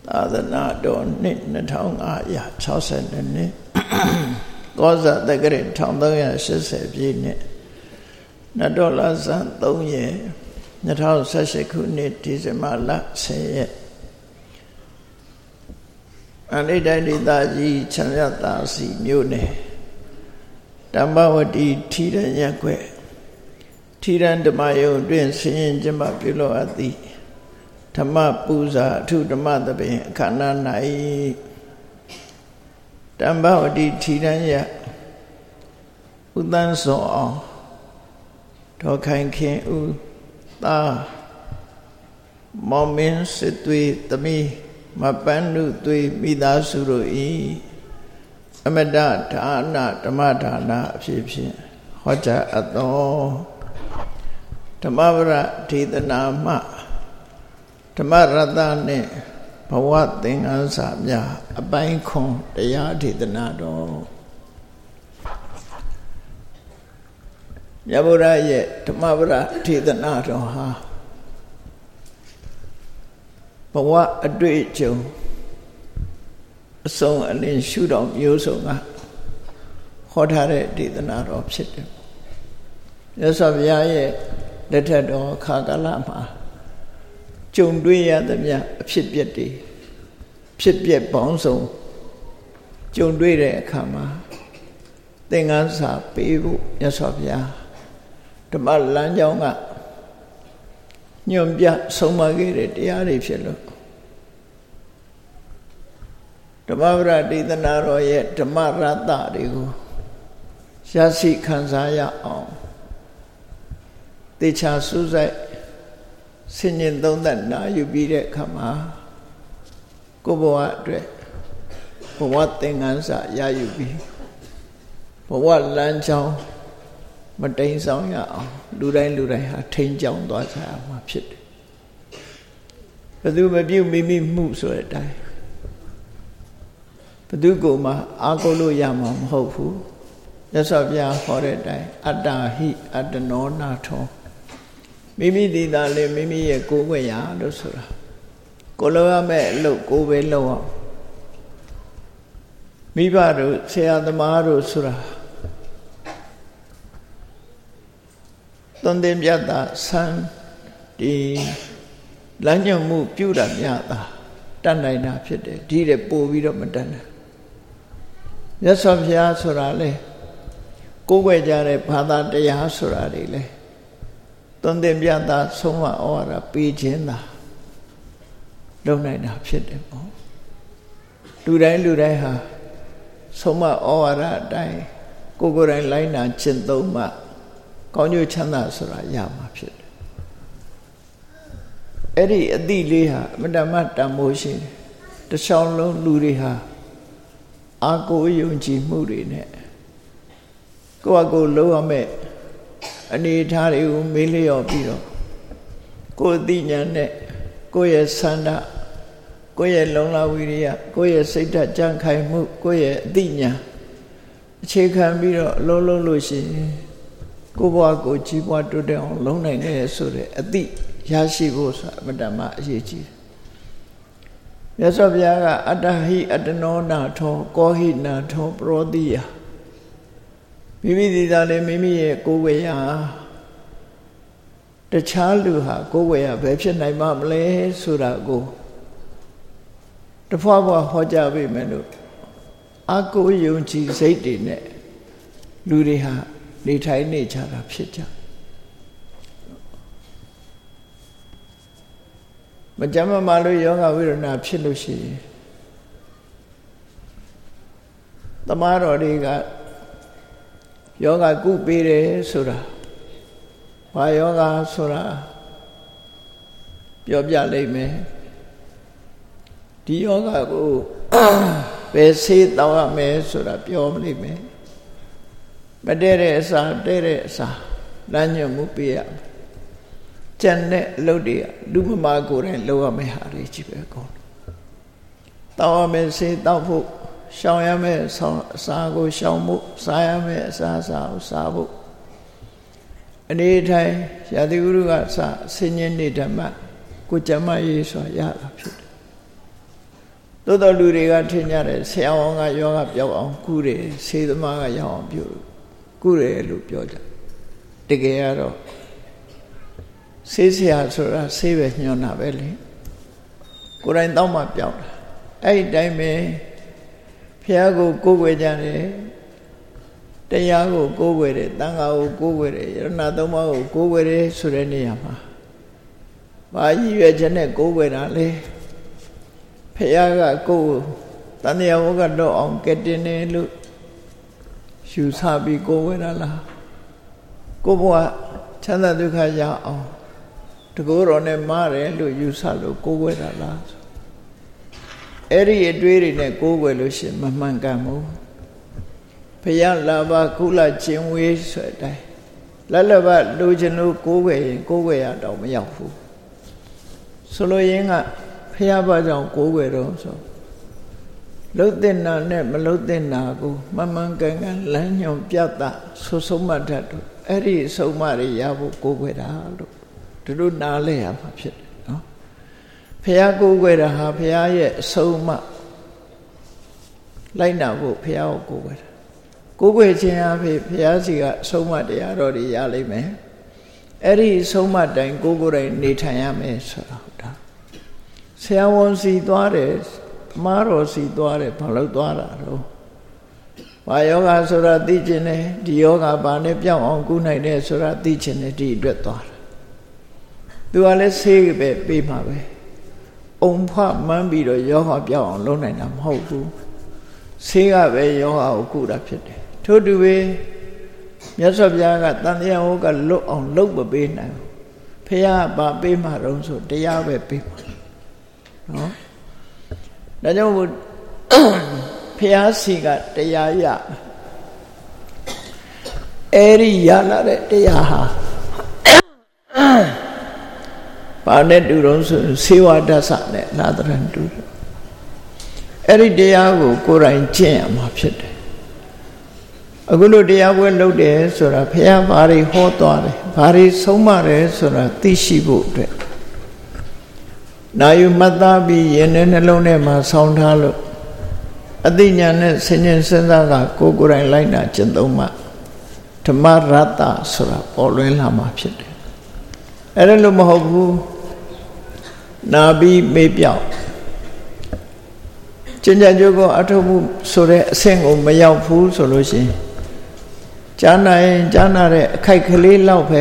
သာသနာတော်နှစ်2562နှစ်ကောဇာတက္ကရာ1380ပြည့်နှစ်နတ်တော်လဆန်း3ရက်2018ခုနှစ်ဒီဇင်ဘာလ10ရက်အနိဒိုင်ဒေသကြီးချမ်းရသာစီမြို့နယ်တမ္ပဝတီထီရန်ရက်ွယ်ထီရန်ဓမ္မယုံတွင်ဆင်းရင်ကျမပြုလို့အပ်သည်ဓမ္မပူဇာအထုဓမ္မသဘင်အခမ်းအနား၌တမ္ပဝတီထီရန်ရက်ဥသန်းစောအောင်ဒေါ်ခိုင်ခင်ဦးသားမောင်မင်းစစ်သွေးသမီးမပန်းနုသွေးမိသားစုတို့၏အမတဒါနဓမ္မဒါနအဖြစ်ဖြင့်ဟောကြားအပ်သောဓမ္မပရဒေသနာမှဓမ္မရတ္တနှင့်ဘဝသင်္ကန်းစာများအပိုင်းခွန်တရားဒေသနာတော်မြတ်ဗုဒ္ဓရဲ့ဓမ္မပရဒေသနာတော်ဟာဘဝအတွေ့အကြုံအဆုံးအလင်းရှုတော်မျိုးစုံကဟောထားတဲ့ဒေသနာတော်ဖြစ်တယ်မြတ်စွာဘုရားရဲ့လက်ထက်တော်ခါကာလမှာကြုံတွေ့ရသမျှအဖြစ်ပျက်တွေဖြစ်ပျက်ပေါင်းစုံကြုံတွေ့တဲ့အခါမှာသင်္ကန်းစာပေးဖို့မြတ်စွာဘုရားဓမ္မလမ်းကြောင်းကညွန်ပြဆုံးမခဲ့တဲ့တရားတွေဖြစ်လို့ဓမ္မပရဒေသနာတော်ရဲ့ဓမ္မရတ္တတွေကိုရရှိခံစားရအောင်တေချာစူးစိုက်ဆင်ញင်သုံးသပ်နာယူပြီးတဲ့အခါမှာကိုယ်ဘဝအတွက်ဘဝသင်္ကန်းစာရယူပြီးဘဝလမ်းကြောင်းမတိမ်ဆောင်ရအောင်လူတိုင်းဟာထိန်းကျောင်းသွားကြရမှာဖြစ်တယ်ဘယ်သူမပြုမိမိမှုဆိုတဲ့အတိုင်းဘယ်သူကိုမှအားကိုးလို့ရမှာမဟုတ်ဘူးမြတ်စွာဘုရားဟောတဲ့အတိုင်းအတ္တဟိအတ္တနောနာထောမိမိဒီသာလေမိမိရဲ့ကိုယ်ွယ်ရလို့ဆိုတာကိုလိုရမဲ့အလုပ်ကိုပဲလုပ်အောင်မိဘတို့ဆရာသမားတို့ဆိုတာသွန်သင်ပြတာဆန်းဒီလမ်းညွှန်မှုပြုတာများတာတတ်နိုင်တာဖြစ်တယ်ဒီတဲ့ပို့ပြီးတော့မတတ်နိုင်မြတ်စွာဘုရားဆိုတာလေကိုယ်ွယ်ကြတဲ့ဘာသာတရားဆိုတာတွေလေသွန်သင်ပြတာဆုံးမဩဝါဒပေးခြင်းသာလုပ်နိုင်တာဖြစ်တယ်ပေါ့လူတိုင်းဟာဆုံးမဩဝါဒအတိုင်းကိုယ်တိုင်လိုက်နာကျင့်သုံးမှကောင်းကျိုးချမ်းသာဆိုတာရမှာဖြစ်တယ်အဲ့ဒီအတိလေးဟာအမတ္တမတန်ဖိုးရှိတယ်တခြားလုံးလူတွေဟာအာကိုယုံကြည်မှုတွေနဲ့ကိုယ့်အကိုလုံးရမဲ့အနေထားတွေကိုမေးလျော့ပြီးတော့ကိုယ်အသိဉာဏ်နဲ့ကိုယ့်ရဲ့ဆန္ဒကိုယ့်ရဲ့လုံလဝိရိယကိုယ့်ရဲ့စိတ်ဓာတ်ကြံ့ခိုင်မှုကိုယ့်ရဲ့အသိဉာဏ်အခြေခံပြီးတော့အလုံးလုံးလို့ရှိရင်ကိုယ်ဘဝကိုကြီးပွားတိုးတက်အောင်လုံးနိုင်တယ်ဆိုတဲ့အသိရရှိဖို့ဆိုတာအမတ္တမအရေးကြီးတယ်မြတ်စွာဘုရားကအတ္တဟိအတ္တနောနာထောကောဟိနာထောပရောတိယမိမိဒီသာလေမိမိရဲ့ကိုယ်ဝေယတခြားလူဟာကိုယ်ဝေယဘယ်ဖြစ်နိုင်မှမလဲဆိုတာကိုတဖွာဖွာဟောကြားပေးမယ်လို့အကိုယုံကြည်စိတ်တွေနဲ့လူတွေဟာနေထိုင်နေကြတာဖြစ်ကြမကြမ်းမာလို့ယောဂဝိရဏဖြစ်လို့ရှိရင်သမားတော်တွေကယောဂကုပေးတယ်ဆိုတာဘာယောဂဆိုတာပြောပြလိုက်မယ်ဒီယောဂကိုဘယ်ဆေးတောင်းရမယ်ဆိုတာပြောလိုက်မယ်မတည့်တဲ့အစာတည့်တဲ့အစာလမ်းညွှန်မှုပေးရမယ်ကျန်တဲ့အလုပ်တွေလူမမာကိုယ်တိုင်လုပ်ရမယ့်ဟာတွေကြီးပဲကောတောင်းရမယ်ဆေးတောက်ဖို့ရှောင်ရမယ်အစာကိုရှောင်ဖို့စားရမယ်အစာကိုစားဖို့အနေထိုင်ရာသီဥတုကစဆင်းရဲနေဓမ္မကိုကြမ်းမရေးဆိုရတာဖြစ်တယ်သို့တော်လူတွေကထင်ကြတယ်ဆရာဝန်ကယောဂပြောက်အောင်ကုတယ်ဆေးသမားကရောက်အောင်ပြုကုတယ်လို့ပြောကြတကယ်ကတော့ဆေးဆရာဆိုတာဆေးပဲညွှန်တာပဲလေကိုယ်တိုင်တောက်မှပြောက်တာအဲ့ဒီတိုင်းပဲဘုရားကိုကိုးကွယ်ကြတယ်တရားကိုကိုးကွယ်တယ်သံဃာကိုကိုးကွယ်တယ်ယရဏသုံးပါးကိုကိုးကွယ်တယ်ဆိုတဲ့နေရာမှာဘာရည်ရွယ်ချက်နဲ့ကိုးကွယ်တာလဲဘုရားကကိုယ်တန်တရားဝကတော့အောင်ကဲတင်တယ်လို့ယူဆပြီးကိုးကွယ်တာလားကိုယ်ဘဝချမ်းသာဒုက္ခရအောင်တကောတော်နဲ့မားတယ်လို့ယူဆလို့ကိုးကွယ်တာလားအဲ့ဒီအတွေးတွေနဲ့ကိုးကွယ်လို့ရှိရင်မမှန်ကန်ဘူးဘုရားလာပါကုလခြင်းဝေးဆိုတဲ့အတိုင်းလက်လက်ပါလိုချင်လို့ကိုးကွယ်ရင်ကိုးကွယ်ရတော့မရောက်ဘူးဆိုလိုရင်းကဘုရားဘာကြောင့်ကိုးကွယ်တော့ဆိုလှုပ်တဲ့နာနဲ့မလှုပ်တဲ့နာကိုမှန်မှန်ကန်ကန်လမ်းညွန်ပြသဆိုဆုံးမတတ်တော့အဲ့ဒီအဆုံးမတွေရဖို့ကိုးကွယ်တာလို့တို့နားလဲရမှာဖြစ်တယ်နော်ဘုရားကိုးကွယ်တာဟာဘုရားရဲ့အဆုံးအမလိုက်နာဖို့ဘုရားကိုကိုးကွယ်တာကိုးကွယ်ခြင်းအဖြစ်ဘုရားစီကအဆုံးအမတရားတော်တွေရလိမ့်မယ်အဲ့ဒီအဆုံးအမတိုင်းကိုယ်ကိုယ်တိုင်နေထိုင်ရမယ်ဆိုတာဟုတ်တာဆရာဝန်စီသွားတယ်အမားတော်စီသွားတယ်ဘာလို့သွားတာတော့ဘာယောဂဆိုတာသိကျင်တယ်ဒီယောဂဘာနဲ့ပြောင်းအောင်ကုနိုင်တယ်ဆိုတာသိကျင်တယ်ဒီအတွက်သွားတာသူကလည်းဆေးပဲပေးမှာပဲအုံဖမှန်းပြီးတော့ယောဂပြောင်းအောင်လုပ်နိုင်တာမဟုတ်ဘူးဆေးကပဲယောဂကိုကုတာဖြစ်တယ်ထို့တူပဲမြတ်စွာဘုရားကတန်တရားဟောကလွတ်အောင်လုပ်မပေးနိုင်ဘူးဖះဘာပေးမှာတော့ဆိုတရားပဲပေးမှာနော်ဒါကြောင့်ဖះစီကတရားရအဲ့ဒီရလာတဲ့တရားဟာဘာနဲ့တူတော့ဆိုစေဝဒသနဲ့လာတရံတူအဲ့ဒီတရားကိုကိုယ်တိုင်ကျင့်ရမှာဖြစ်တယ်အခုလိုတရားပွဲလုပ်တယ်ဆိုတာဘုရားဘာတွေဟောသွားတယ်ဘာတွေဆုံးမတယ်ဆိုတာသိရှိဖို့အတွက်နာယူမှတ်သားပြီးရင်ထဲနှလုံးထဲမှာဆောင်းထားလို့အသိဉာဏ်နဲ့ဆင်ញင်စဉ်းစားကကိုယ်ကိုယ်တိုင်လိုက်တာကျင့်သုံးမှဓမ္မရတ္တဆိုတာပေါ်လွင်လာမှာဖြစ်တယ်အဲ့ဒါလို့မဟုတ်ဘူးနာပြီးမေးပြောက်ကျင့်ကြံကြိုးကိုအထုပ်မှုဆိုတဲ့အဆင့်ကိုမရောက်ဘူးဆိုလို့ရှိရင်ကြားနာတဲ့အခိုက်ကလေးလောက်ပဲ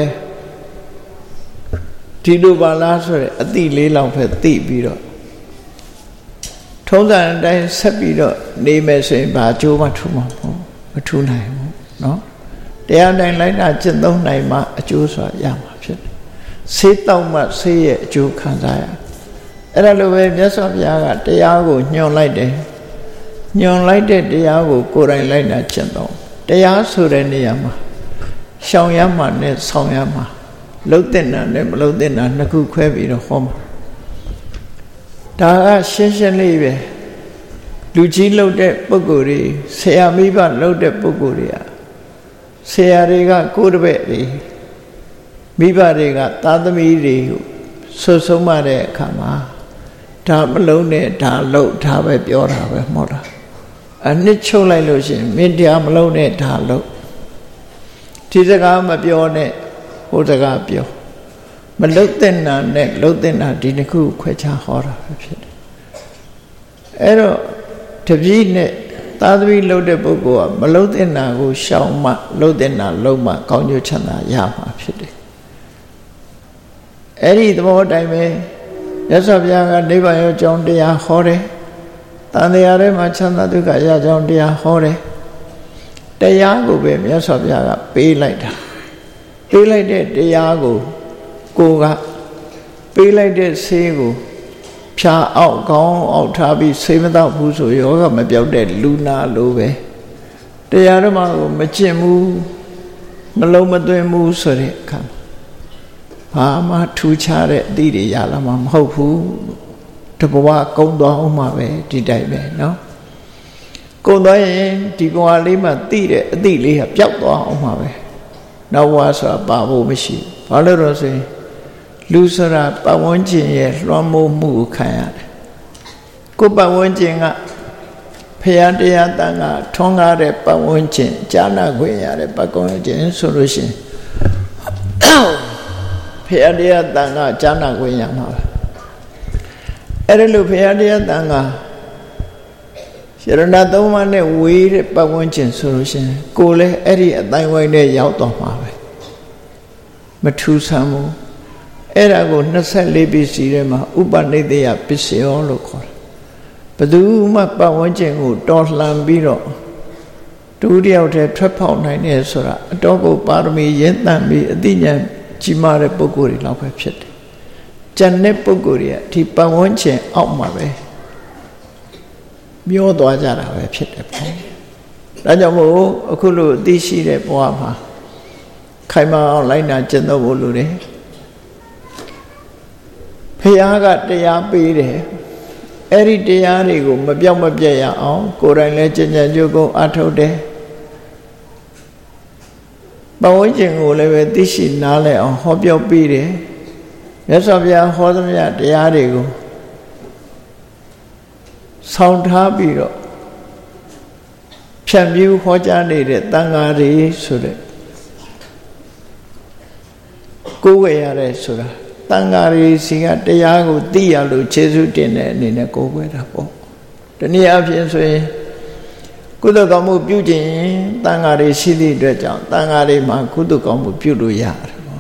ဒီလိုပါလားဆိုတဲ့အတိလေးလောက်ပဲသိပြီးတော့ထုံးစံအတိုင်းဆက်ပြီးတော့နေမယ်ဆိုရင်ဘာအကျိုးမှထူမှာမထူနိုင်ဘူးเนาะတရားတိုင်းလိုက်တာကျင့်သုံးနိုင်မှအကျိုးဆိုတာရမှာဖြစ်တယ်ဆေးတောက်မှဆေးရဲ့အကျိုးခံစားရအဲ့ဒါလိုပဲမြတ်စွာဘုရားကတရားကိုညွှန်လိုက်တယ်ညွှန်လိုက်တဲ့တရားကိုကိုယ်တိုင်လိုက်တာကျင့်သုံးတရားဆိုတဲ့နေရာမှာရှောင်ရမှာနဲ့ဆောင်ရမှာလှုပ်တဲ့နာနဲ့မလှုပ်တဲ့နာနှစ်ခုခွဲပြီးတော့ဟောမှာဒါကရှင်းရှင်းလေးပဲလူကြီးလှုပ်တဲ့ပုဂ္ဂိုလ်တွေဆရာမိဘလှုပ်တဲ့ပုဂ္ဂိုလ်တွေကဆရာတွေကကိုယ်တပည့်တွေမိဘတွေကသားသမီးတွေကိုဆွဆုံးမတဲ့အခါမှာဒါမလုံးနဲ့ဒါလှုပ်ဒါပဲပြောတာပဲမဟုတ်လားအနှစ်ချုပ်လိုက်လို့ရှိရင်မင်းတရားမလုံးနဲ့ဒါလှုပ်ဒီစကားမပြောနဲ့ဟိုစကားပြောမလှုပ်တဲ့နာနဲ့လှုပ်တဲ့နာဒီနှစ်ခုခွဲခြားဟောတာပဲဖြစ်တယ်အဲ့တော့တပည့်နဲ့သာသမီလှုပ်တဲ့ပုဂ္ဂိုလ်ကမလှုပ်တဲ့နာကိုရှောင်မှလှုပ်တဲ့နာလှုပ်မှကောင်းကျိုးချမ်းသာရမှာဖြစ်တယ်အဲ့ဒီသဘောတိုင်းပဲမြတ်စွာဘုရားကနိဗ္ဗာန်ရောက်ကြောင်းတရားဟောတယ်တန်တရားထဲမှာချမ်းသာဒုက္ခရကြောင်းတရားဟောတယ်တရားကိုပဲမြတ်စွာဘုရားကပေးလိုက်တာပေးလိုက်တဲ့တရားကိုကိုကပေးလိုက်တဲ့ဆေးကိုဖြာအောက်ကောင်းအောက်ထားပြီးဆေးမတော့ဘူးဆိုယောဂမပြောက်တဲ့လူနာလိုပဲတရားဓမ္မကိုမကျင့်ဘူးမလုံးမသွင်းဘူးဆိုတဲ့အခါဘာမှထူးခြားတဲ့အသည့်တွေရလာမှာမဟုတ်ဘူးတဘဝကုံသွားအောင်မှာပဲဒီတိုင်းပဲเนาะကုံသွားရင်ဒီဘဝလေးမှာသိတဲ့အသည့်လေးကပျောက်သွားအောင်မှာပဲနောက်ဘဝဆိုတာပါဖို့မရှိဘူးဘာလို့တော့ဆိုရင်လူဆိုတာပတ်ဝန်းကျင်ရဲ့လွှမ်းမိုးမှုကိုခံရတယ်ကိုပတ်ဝန်းကျင်ကဖရာတရားတန်ခါထွန်းကားတဲ့ပတ်ဝန်းကျင်ဈာနာခွင့်ရတဲ့ပတ်ဝန်းကျင်ဆိုလို့ရှိရင်ဖရာတရားတန်ခါဈာနာခွင့်ရမှာပဲအဲ့ဒါလို့ဖရာတရားတန်ခါရဏသုံးပါးနဲ့ဝေးတဲ့ပတ်ဝန်းကျင်ဆိုလို့ရှိရင်ကိုယ်လည်းအဲ့ဒီအတိုင်းဝိုင်းနဲ့ရောက်တော့မှာပဲမထူးဆန်းဘူးအဲ့ဒါကို24ပစ္စည်းထဲမှာဥပနိဒေယပစ္စယောလို့ခေါ်တယ်ဘယ်သူမှပတ်ဝန်းကျင်ကိုတော်လှန်ပြီးတော့တူတယောက်တည်းထွက်ဖောက်နိုင်တယ်ဆိုတာအတော်ကိုပါရမီရင်းတန်ပြီးအသိဉာဏ်ကြီးမားတဲ့ပုဂ္ဂိုလ်တွေလောက်ပဲဖြစ်တယ်ကျန်တဲ့ပုဂ္ဂိုလ်တွေကဒီပတ်ဝန်းကျင်အောက်မှာပဲမျောသွားကြတာပဲဖြစ်တယ်ပေါ့ဒါကြောင့်မို့အခုလိုအသိရှိတဲ့ဘဝမှာခိုင်မာအောင်လိုက်နာကျင့်သုံးဖို့လိုတယ်ဖရာကတရားပေးတယ်အဲ့ဒီတရားတွေကိုမပြောက်မပြတ်ရအောင်ကိုယ်တိုင်လည်းကြင်ကြံကြိုးကုန်းအထုတ်တယ်ပတ်ဝန်းကျင်ကိုလည်းပဲသိရှိနားလည်အောင်ဟောပြောပေးတယ်မြတ်စွာဘုရားဟောသမျှတရားတွေကိုဆောင်ထားပြီးတော့ဖြန့်ဖြူးဟောကြားနေတဲ့တန်ဃာတွေဆိုတဲ့ကိုယ်ဝယ်ရတယ်ဆိုတာတန်ဃာတွေစီကတရားကိုသိရလို့ခြေဆုတင်တဲ့အနေနဲ့ကိုယ်ဝယ်တာပေါ့တနည်းအားဖြင့်ဆိုရင်ကုသိုလ်ကောင်းမှုပြုခြင်းတန်ဃာတွေရှိသည့်အတွက်ကြောင့်တန်ဃာတွေမှာကုသိုလ်ကောင်းမှုပြုလို့ရတယ်ပေါ့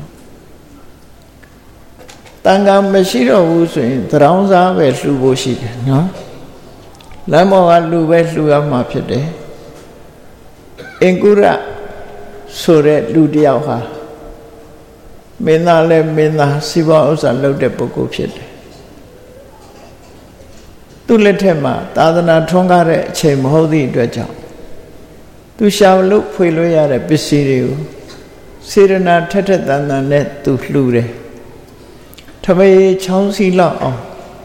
တန်ဃာမရှိတော့ဘူးဆိုရင်သရောင်းစားပဲလှူဖို့ရှိတယ်နော်လမ်းပေါ်ကလူပဲလှူရမှာဖြစ်တယ်အင်ကုရဆိုတဲ့လူတယောက်ဟာမင်းသားလည်းမင်းသားစီးပွားဥစ္စာလုပ်တဲ့ပုဂ္ဂိုလ်ဖြစ်တယ်သူ့လက်ထက်မှာသာသနာထွန်းကားတဲ့အချိန်မဟုတ်သည့်အတွက်ကြောင့်သူရှာလို့ဖွေလို့ရတဲ့ပစ္စည်းတွေကိုစေရနာထက်ထက်တန်တန်နဲ့သူလှူတယ်ထမေချောင်းစီလောက်အောင်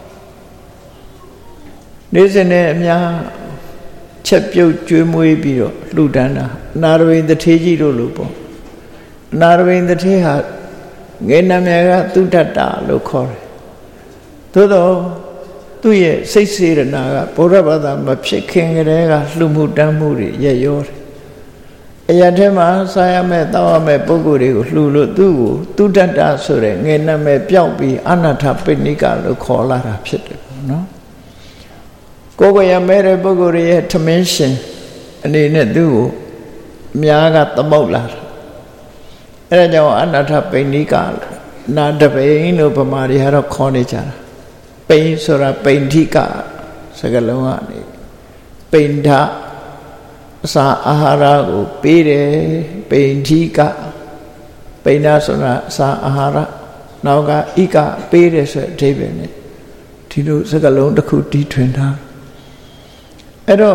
နေ့စဉ်နဲ့အများချက်ပြုတ်ကျွေးမွေးပြီးတော့လှူဒန်းတာအနာရဝိန်တထေးကြီးတို့လိုပေါ့အနာရဝိန်တထေးဟာငယ်နာမည်ကသုဒ္ဓတာလို့ခေါ်တယ်သို့တော့သူ့ရဲ့စိတ်စေရနာကဗုဒ္ဓဘာသာမဖြစ်ခင်ကတည်းကလှူမှုတန်းမှုတွေရက်ရောတယ်အရာထဲမှာစားရမယ်တောက်ရမယ်ပုဂ္ဂိုလ်တွေကိုလှူလို့သူ့ကိုသုဒ္ဓတာဆိုတဲ့ငယ်နာမည်ပြောက်ပြီးအနာထပိဏိကလို့ခေါ်လာတာဖြစ်တယ်ပေါ့နော်ကိုယ်ကိုရမဲတဲ့ပုဂ္ဂိုလ်ရဲ့ထမင်းရှင်အနေနဲ့သူ့ကိုအများကသမုတ်လာတာအဲ့ဒါကြောင့်အနာထပိဏိကနာတပိန်လို့ဗမာတွေကတော့ခေါ်နေကြတာပိန်ဆိုတာပိဏိကစကားလုံးကနေပိဏ္ဍအစာအာဟာရကိုပေးတယ်ပိဏိကပိဏဆိုတာအစာအာဟာရနောက်ကဣကပေးတယ်ဆိုတဲ့အဓိပ္ပာယ်နဲ့ဒီလိုစကားလုံးတစ်ခုတီးထွင်ထားအဲ့တော့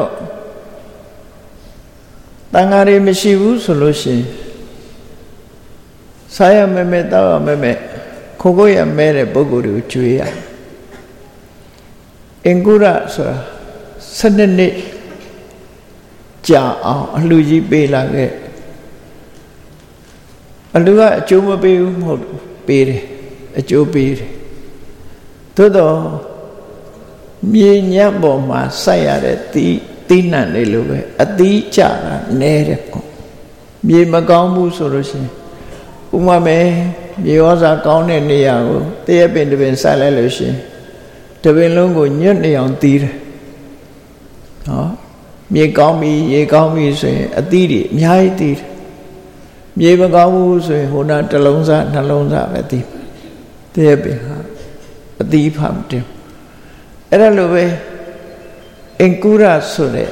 တန်ဃာတွေမရှိဘူးဆိုလို့ရှိရင်စားရမဲမဲတောက်ရမဲမဲခိုးကိုရမဲတဲ့ပုဂ္ဂိုလ်တွေကိုကြွေးရအင်္ဂုရဆိုတာ12နှစ်ကြာအောင်အလှကြီးပေးလာခဲ့အလှကအကျိုးမပေးဘူးမဟုတ်ပေးတယ်အကျိုးပေးတယ်သို့တော့မြေညံ့ပေါ်မှာစိုက်ရတဲ့သီးနှံလေးလိုပဲအသီးကျတာနဲတယ်ပေါ့မြေမကောင်းဘူးဆိုလို့ရှိရင်ဥမာမဲမြေဩဇာကောင်းတဲ့နေရာကိုတရက်ပင်တစ်ပင်စိုက်လိုက်လို့ရှိရင်တစ်ပင်လုံးကိုညွတ်နေအောင်သီးတယ်နော်မြေကောင်းပြီရေကောင်းပြီဆိုရင်အသီးတွေအများကြီးသီးတယ်မြေမကောင်းဘူးဆိုရင်ဟိုနာတစ်လုံးစားနှလုံးစားပဲသီးတရက်ပင်ဟာအသီးဖတ်တယ်အဲ့ဒါလိုပဲအင်္ကုရဆိုတဲ့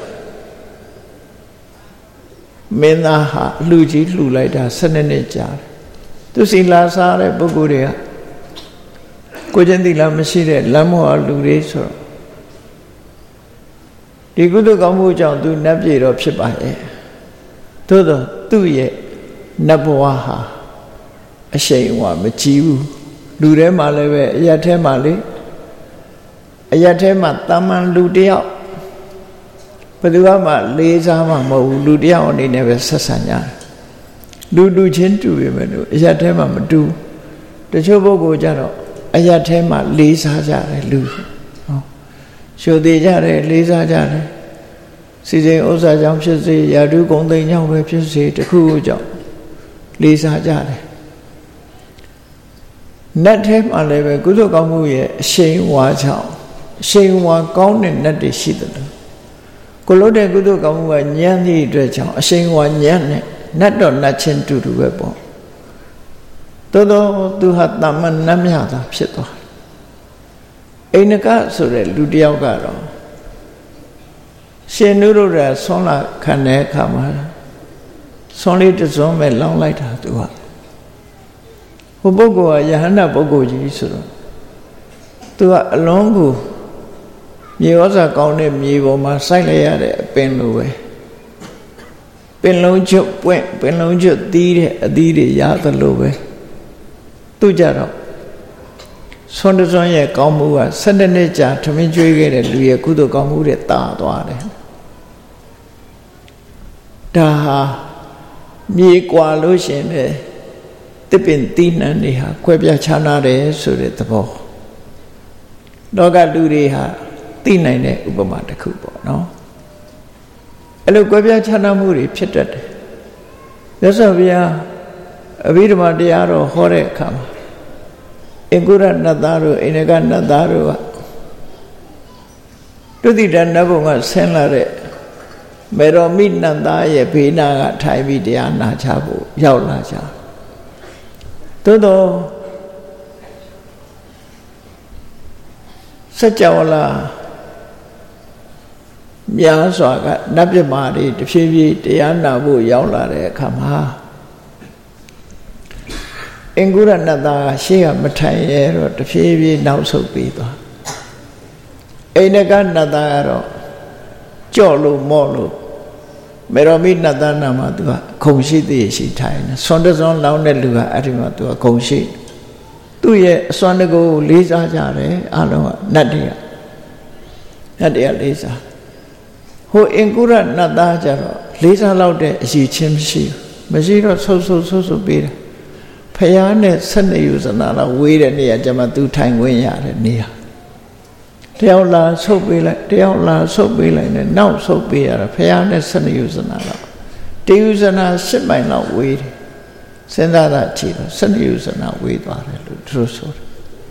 မင်းသားဟာလူကြီးလှူလိုက်တာ12နှစ်ကြာတယ်သူစီလာစားတဲ့ပုဂ္ဂိုလ်တွေကကိုကျင့်သီလမရှိတဲ့လမ်းမော်လူတွေဆိုတော့ဒီကုသိုလ်ကောင်းမှုကြောင့်သူနတ်ပြည်တော်ဖြစ်ပါရဲ့သို့တော့သူ့ရဲ့နတ်ဘဝဟာအရှိန်အဝါမကြီးဘူးလူထဲမှာလည်းပဲအရာထဲမှာလေအရာထဲမှာတာမန်လူတယောက်ဘယ်သူမှလေးစားမှမဟုတ်ဘူးလူတယောက်အနေနဲ့ပဲဆက်ဆံကြတယ်လူချင်းတူပြီမဲ့လို့အရာထဲမှာမတူတချို့ပုဂ္ဂိုလ်ကြတော့အရာထဲမှာလေးစားကြတယ်လူဟောရှုသေးကြတယ်လေးစားကြတယ်စီစဉ်ဥစ္စာကြောင့်ဖြစ်စေယာတုဂုံသိမ်းကြောင့်ပဲဖြစ်စေတခုခုကြောင့်လေးစားကြတယ်နတ်ထဲမှာလည်းပဲကုသိုလ်ကောင်းမှုရဲ့အရှိန်ဝါကြောင့်အရှိန်ဝါကောင်းတဲ့နတ်တွေရှိတယ်ကိုလို့တဲ့ကုသိုလ်ကောင်းမှုကညံ့သည့်အတွက်ကြောင့်အရှိန်ဝါညံ့တဲ့နတ်တော်နတ်ချင်းတူတူပဲပေါ့တော်သူဟာတမန်နတ်မြတာဖြစ်သွားအိန္ဒကဆိုတဲ့လူတစ်ယောက်ကတော့ရှင်နုရုဒ္ဓဆွမ်းလာခံတဲ့အခါမှာဆွမ်းလေးတစ်စွန်းပဲလောင်းလိုက်တာသူကဟိုပုဂ္ဂိုလ်ကယဟန္တာပုဂ္ဂိုလ်ကြီးဆိုတော့သူကအလုံးကိုမြေဩဇာကောင်းတဲ့မြေပေါ်မှာစိုက်လိုက်ရတဲ့အပင်လိုပဲပင်လုံးကျွတ်ပွင့်ပင်လုံးကျွတ်သီးတဲ့အသီးတွေရသလိုပဲသူကြတော့ဆွမ်းတစွန်းရဲ့ကောင်းမှုက12နှစ်ကြာထမင်းကျွေးခဲ့တဲ့လူရဲ့ကုသိုလ်ကောင်းမှုတွေတာသွားတယ်ဒါဟာမြေကွာလို့ရှင်တဲ့တစ်ပင်သီးနှံတွေဟာကွဲပြားခြားနားတယ်ဆိုတဲ့သဘောလောကလူတွေဟာသိနိုင်တဲ့ဥပမာတစ်ခုပေါ့နော်အဲ့လိုကွဲပြားခြားနားမှုတွေဖြစ်တတ်တယ်မြတ်စွာဘုရားအဘိဓမ္မာတရားတော်ဟောတဲ့အခါမှာအင်္ဂုရနတ်သားတို့အိန္ဒကနတ်သားတို့ကတုတိတနတ်ဘုံကဆင်းလာတဲ့မေရောမိနတ်သားရဲ့ဘေးနာကထိုင်ပြီးတရားနာချဖို့ရောက်လာကြသို့တော့စัจ java လာများစွာကနတ်ပြမာတွေတဖြည်းဖြည်းတရားနာဖို့ရောက်လာတဲ့အခါမှာအင်္ဂုရနတ်သားကရှေ့ကမထိုင်ရဲတော့တဖြည်းဖြည်းနောက်ဆုတ်ပြီးသွားအိန္ဒကနတ်သားကတော့ကြော့လို့မော့လို့မေရောမိနတ်သားနာမှာသူကခုံရှိသေးရှိထိုင်နေဆွမ်းတစွန်းလောင်းတဲ့လူကအဲ့ဒီမှာသူကခုံရှိသူ့ရဲ့အစွမ်းတကူလေးစားကြတယ်အလုံးကနတ်တွေကလေးစားဟိုအင်္ဂုရနတ်သားကြတော့လေးစားလောက်တဲ့အရေးချင်းမရှိတော့ဆုပ်ပေးတယ်ဖယားနဲ့12ယူဇနာလောက်ဝေးတဲ့နေရာကျမှသူထိုင်ခွင့်ရတဲ့နေရာတယောက်လာဆုပ်ပေးလိုက်တယောက်လာဆုပ်ပေးလိုက်နဲ့နောက်ဆုပ်ပေးရတာဖယားနဲ့12ယူဇနာလောက်တယူဇနာ10မိုင်လောက်ဝေးတယ်စဉ်းစားတာကြည့်တော့12ယူဇနာဝေးသွားတယ်လို့သူတို့ဆိုတယ်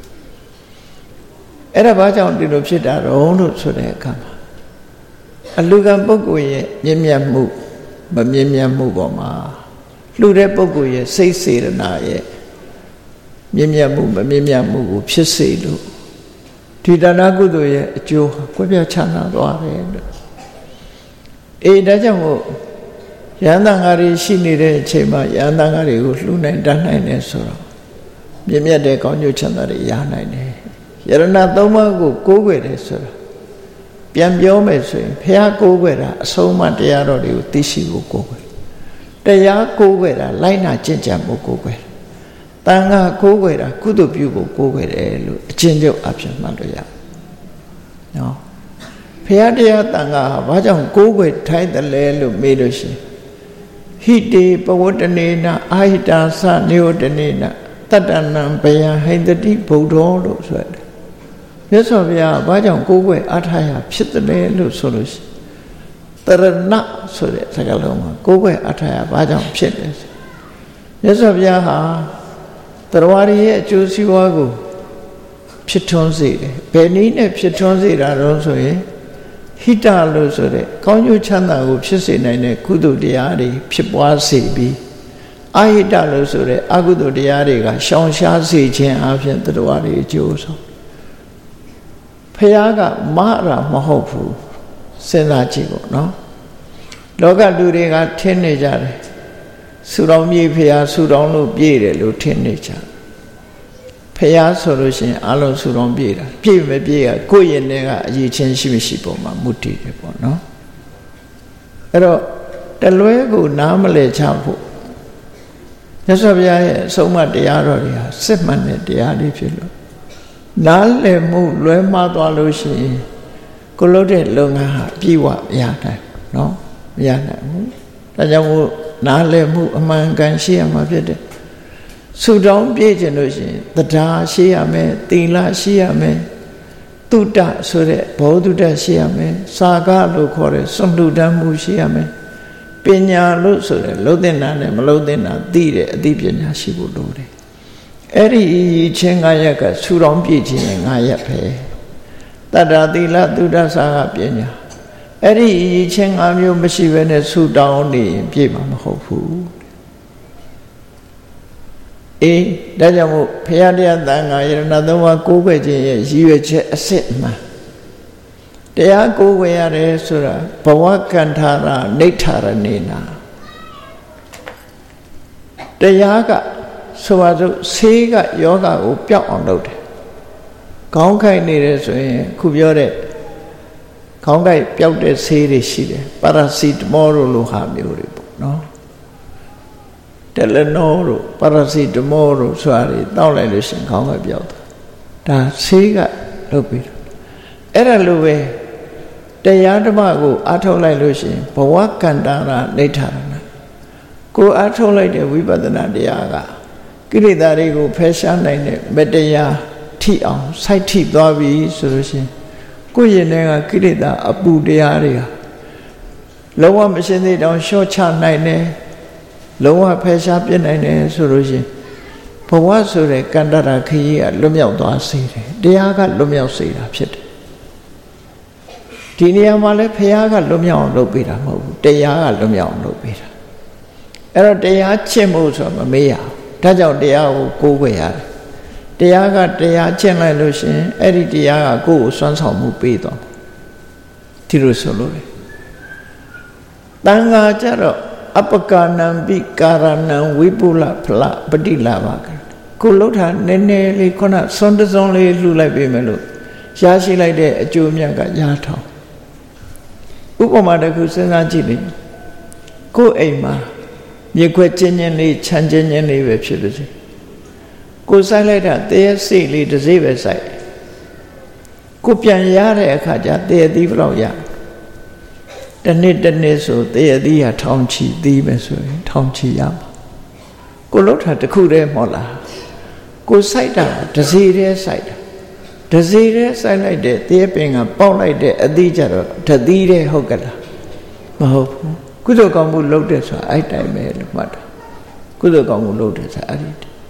အဲ့ဒါဘာကြောင့်ဒီလိုဖြစ်တာတော့လို့ဆိုတဲ့အခါမှာအလူကံပုဂ္ဂိုလ်ရဲ့မြင့်မြတ်မှုမမြင့်မြတ်မှုပေါ်မှာလှူတဲ့ပုဂ္ဂိုလ်ရဲ့စိတ်စေတနာရဲ့မြင့်မြတ်မှုမမြင့်မြတ်မှုကိုဖြစ်စေလို့ဒီဒါနကုသိုလ်ရဲ့အကျိုးကွဲပြားခြားနားသွားတယ်လို့ဒါကြောင့်မို့ယန္တန်ဃာတွေရှိနေတဲ့အချိန်မှာယန္တန်ဃာတွေကိုလှူနိုင်တတ်နိုင်တယ်ဆိုတော့မြင့်မြတ်တဲ့ကောင်းကျိုးချမ်းသာတွေရနိုင်တယ်ယရဏသုံးပါးကိုကိုးကွယ်တယ်ဆိုတော့ပြန်ပြောမယ်ဆိုရင်ဘုရားကိုးကွယ်တာအဆုံးအမတရားတော်တွေကိုသိရှိဖို့ကိုးကွယ်တရားကိုးကွယ်တာလိုက်နာကျင့်ကြံဖို့ကိုးကွယ်တန်ခါကိုးကွယ်တာကုသိုလ်ပြုဖို့ကိုးကွယ်တယ်လို့အချင်းချုပ်အဖြစ်မှတ်လို့ရနော်ဘုရားတရားတန်ခါဟာဘာကြောင့်ကိုးကွယ်ထိုက်တယ်လဲလို့မေးလို့ရှိရင်ဟိတေပဝတ္တနေနအာဟိတာသနိဝတ္တနေနတတ္တနံဘယံဟိတတိဗုဒ္ဓောလို့ဆိုရတယ်မြတ်စွာဘုရားဘာကြောင့်ကိုးကွယ်အားထားရဖြစ်တယ်လို့ဆိုလို့ရှိတရဏဆိုတဲ့စကားလုံးမှာကိုးကွယ်အားထားရဘာကြောင့်ဖြစ်တယ်မြတ်စွာဘုရားဟာတရားရည်ရဲ့အကျိုးစီးပွားကိုဖြစ်ထွန်းစေတယ်ဘယ်နည်းနဲ့ဖြစ်ထွန်းစေတာတော့ဆိုရင်ဟိတလို့ဆိုတဲ့ကောင်းကျိုးချမ်းသာကိုဖြစ်စေနိုင်တဲ့ကုသိုလ်တရားတွေဖြစ်ပွားစေပြီးအာဟိတလို့ဆိုတဲ့အကုသိုလ်တရားတွေကရှောင်ရှားစေခြင်းအပြင်တရားတွေအကျိုးဆောင်ဖះကမဟာမဟုတ်ဘူးစဉ်းစားကြည့်ပေါ့နော်လောကလူတွေကထင်နေကြတယ်ဆူတောင်းပြေးဖះဆူတောင်းလို့ပြေးတယ်လို့ထင်နေကြဖះဆိုလို့ရှိရင်အလုံးဆူတောင်းပြေးတာပြေးမပြေးကကိုယ့်ရင်ထဲကအရေးချင်းရှိမရှိပုံမှာမူတည်တယ်ပေါ့နော်အဲ့တော့တလွဲကိုနားမလဲချဖို့မြတ်စွာဘုရားရဲ့အဆုံးအမတရားတော်တွေဟာစစ်မှန်တဲ့တရားတွေဖြစ်လို့နားလည်မှုလွဲမှားသွားလို့ရှိရင်ကိုလုပ်တဲ့လုပ်ငန်းဟာပြည့်ဝမရနိုင်နော်မရနိုင်ဘူးဒါကြောင့်မို့နားလည်မှုအမှန်ကန်ရှိရမှာဖြစ်တယ်ဆူတောင်းပြည့်ကျင်လို့ရှိရင်တရားရှိရမယ်သီလရှိရမယ်သူတုတ္တဆိုတဲ့ဘောဓုတ္တရှိရမယ်စာကလို့ခေါ်တဲ့စွန့်လူတန်းမှုရှိရမယ်ပညာလို့ဆိုတဲ့လုံးသင်တာနဲ့မလုံးသင်တာသိတဲ့အသိပညာရှိဖို့လိုတယ်အဲ့ဒီချင်း9ရက်ကဆူတောင်းပြည့်ခြင်း9ရက်ပဲတတ္တသီလသုဒ္ဓစာကပညာအဲ့ဒီချင်း5မျိုးမရှိဘဲနဲ့ဆူတောင်းနေရင်ပြည့်မှာမဟုတ်ဘူးဒါကြောင့်မို့ဘုရားတရားသံဃာယရဏသုံးပါးကိုးကွယ်ခြင်းရဲ့ရည်ရွယ်ချက်အစစ်မှန်တရားကိုးကွယ်ရတယ်ဆိုတာဘဝကန္ထာရနိဋ္ဌာရဏေနာတရားကဆိုပါစို့ဆေးကယောဂကိုပျောက်အောင်လုပ်တယ်ခေါင်းကိုက်နေတယ်ဆိုရင်ခုပြောတဲ့ခေါင်းကိုက်ပျောက်တဲ့ဆေးတွေရှိတယ်ပါရာစီတမောလိုဟာမျိုးတွေပေါ့နော်တယ်လနောတို့ပါရာစီတမောတို့ဆိုတာတွေတောက်လိုက်လို့ရှင်ခေါင်းကပြောက်သွားဒါဆေးကလုပ်ပြီးအဲ့ဒါလိုပဲတရားဓမ္မကိုအားထုတ်လိုက်လို့ရှင်ဘဝကန္တာရနိဋ္ဌာရဏကိုအားထုတ်လိုက်တဲ့ဝိပဿနာတရားကကိလေသာတွေကိုဖယ်ရှားနိုင်တဲ့မတရားထိအောင်စိုက်ထိသွားပြီဆိုလို့ရှင်ကိုယ့်ရင်ထဲကကိလေသာအပူတရားတွေဟာလုံးဝမရှင်းသေးတောင်လျှော့ချနိုင်တယ်လုံးဝဖယ်ရှားပြစ်နိုင်တယ်ဆိုလို့ရှိရင်ဘဝဆိုတဲ့ကန္တရာခရီးကလွတ်မြောက်သွားစေတယ်တရားကလွတ်မြောက်စေတာဖြစ်တယ်ဒီနေရာမှာလဲဘုရားကလွတ်မြောက်အောင်လုပ်ပေးတာမဟုတ်ဘူးတရားကလွတ်မြောက်အောင်လုပ်ပေးတာအဲ့တော့တရားချင့်ဖို့ဆိုမမေးရဘူးဒါကြောင့်တရားကိုကိုးကွယ်ရတယ်တရားကတရားချင့်လိုက်လို့ရှိရင်အဲ့ဒီတရားကကိုယ့်ကိုစွမ်းဆောင်မှုပေးသွားတယ်ဒီလိုဆိုလို့လေတန်ခါကြတော့အပကနံပိကာရဏံဝိပုလဖလပတိလာဘကကိုလှုပ်တာနည်းနည်းလေးခုနစွန်းတစွန်းလေးလှူလိုက်ပေးမယ်လို့ရရှိလိုက်တဲ့အကျိုးမြတ်ကရထောင်ဥပမာတစ်ခုစဉ်းစားကြည့်လေကိုယ်အိမ်မှာမြေခွက်ချင်းချင်းလေးခြံချင်းချင်းလေးပဲဖြစ်လို့စီကိုဆိုင်လိုက်တာတရေစိတ်လေးတစ်စိပဲဆိုင်ကိုပြန်ရတဲ့အခါကျတရေသီးဘယ်လောက်ရတနေ့ဆိုတရေသီးဟာထောင်ချီသီးပဲဆိုရင်ထောင်ချီရမှာကိုလှုပ်တာတစ်ခုတည်းမဟုတ်လားကိုဆိုင်တာတစ်စီတည်းဆိုင်တာတစ်စီတည်းဆိုင်လိုက်တဲ့တရေပင်ကပေါက်လိုက်တဲ့အသီးကြတော့တသီးတည်းဟုတ်ကလားမဟုတ်ဘူးကုသိုလ်ကောင်းမှုလုပ်တယ်ဆိုတာအဲ့တိုင်းပဲလို့မှတ်တာကုသိုလ်ကောင်းမှုလုပ်တယ်ဆိုတာအဲ့ဒီ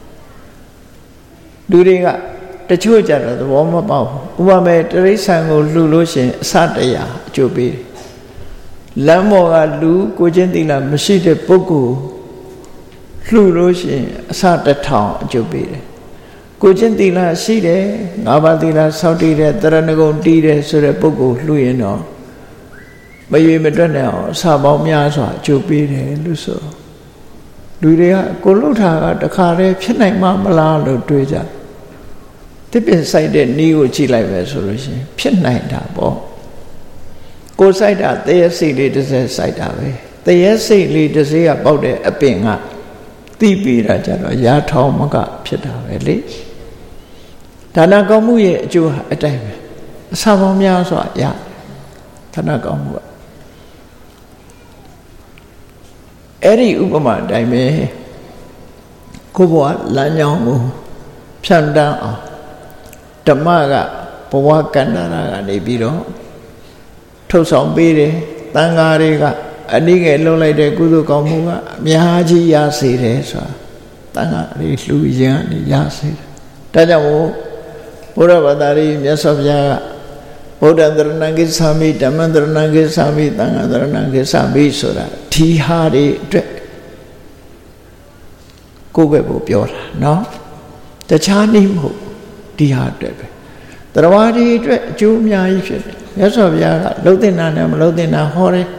လူတွေကတချို့ကြတော့သဘောမပေါက်ဘူးဥပမာတရိษံကိုလှူလို့ရှိရင်အစတရားအကျိုးပေးတယ်လမ်းပေါ်ကလူကိုချင်းသီလမရှိတဲ့ပုဂ္ဂိုလ်လှူလို့ရှိရင်အစ1000အကျိုးပေးတယ်ကိုချင်းသီလရှိတယ်5ပါးသီလစောင့်တည်တယ်တရဏဂုံတည်တယ်ဆိုတဲ့ပုဂ္ဂိုလ်လှူရင်တော့မရွေမတွက်နဲ့အောင်အစပေါင်းများစွာအကျိုးပေးတယ်လို့ဆိုလူတွေကကိုလှုပ်တာကတခါတည်းဖြစ်နိုင်မှမလားလို့တွေးကြတစ်ပင်ဆိုင်တဲ့နီးကိုကြည့်လိုက်ပဲဆိုလို့ရှိရင်ဖြစ်နိုင်တာပေါ့ကိုစိုက်တာတရေစိတ်လေးတစ်စက်စိုက်တာပဲတရေစိတ်လေးတစ်စက်ကပေါက်တဲ့အပင်ကတိပြီးတာကြတော့ရာထောင်မကဖြစ်တာပဲလေဒါနကောင်းမှုရဲ့အကျိုးဟာအတိုင်းပဲအစာပေါင်းများစွာရဒါနကောင်းမှုကအဲ့ဒီဥပမာအတိုင်းပဲကိုဘဝလမ်းကြောင်းကိုဖြန့်တန်းအောင်ဓမ္မကဘဝကန္တရာကနေပြီးတော့ထုတ်ဆောင်ပေးတယ်တန်ဃာတွေကအနည်းငယ်လှုပ်လိုက်တဲ့ကုသိုလ်ကောင်းမှုကအများကြီးရစေတယ်ဆိုတာတန်ဃာတွေလှူရင်းကနေရစေတယ်ဒါကြောင့်မို့ဘုရားဘာသာရေးမြတ်စွာဘုရားကဗုဒ္ဓံတရဏံကိစ္ဆာမိဓမ္မံတရဏံကိစ္ဆာမိသံဃာတရဏံကိစ္ဆာမိဆိုတာဒီဟာတွေအတွက်ကိုယ်ပဲကိုပြောတာနော်တခြားနည်းမဟုတ်ဒီဟာအတွက်ပဲတရားဝါဒီအတွက်အကျိုးအများကြီးဖြစ်တယ်မြတ်စွာဘုရားကလှုပ်တင်တာနဲ့မလှုပ်တင်တာဟောတယ်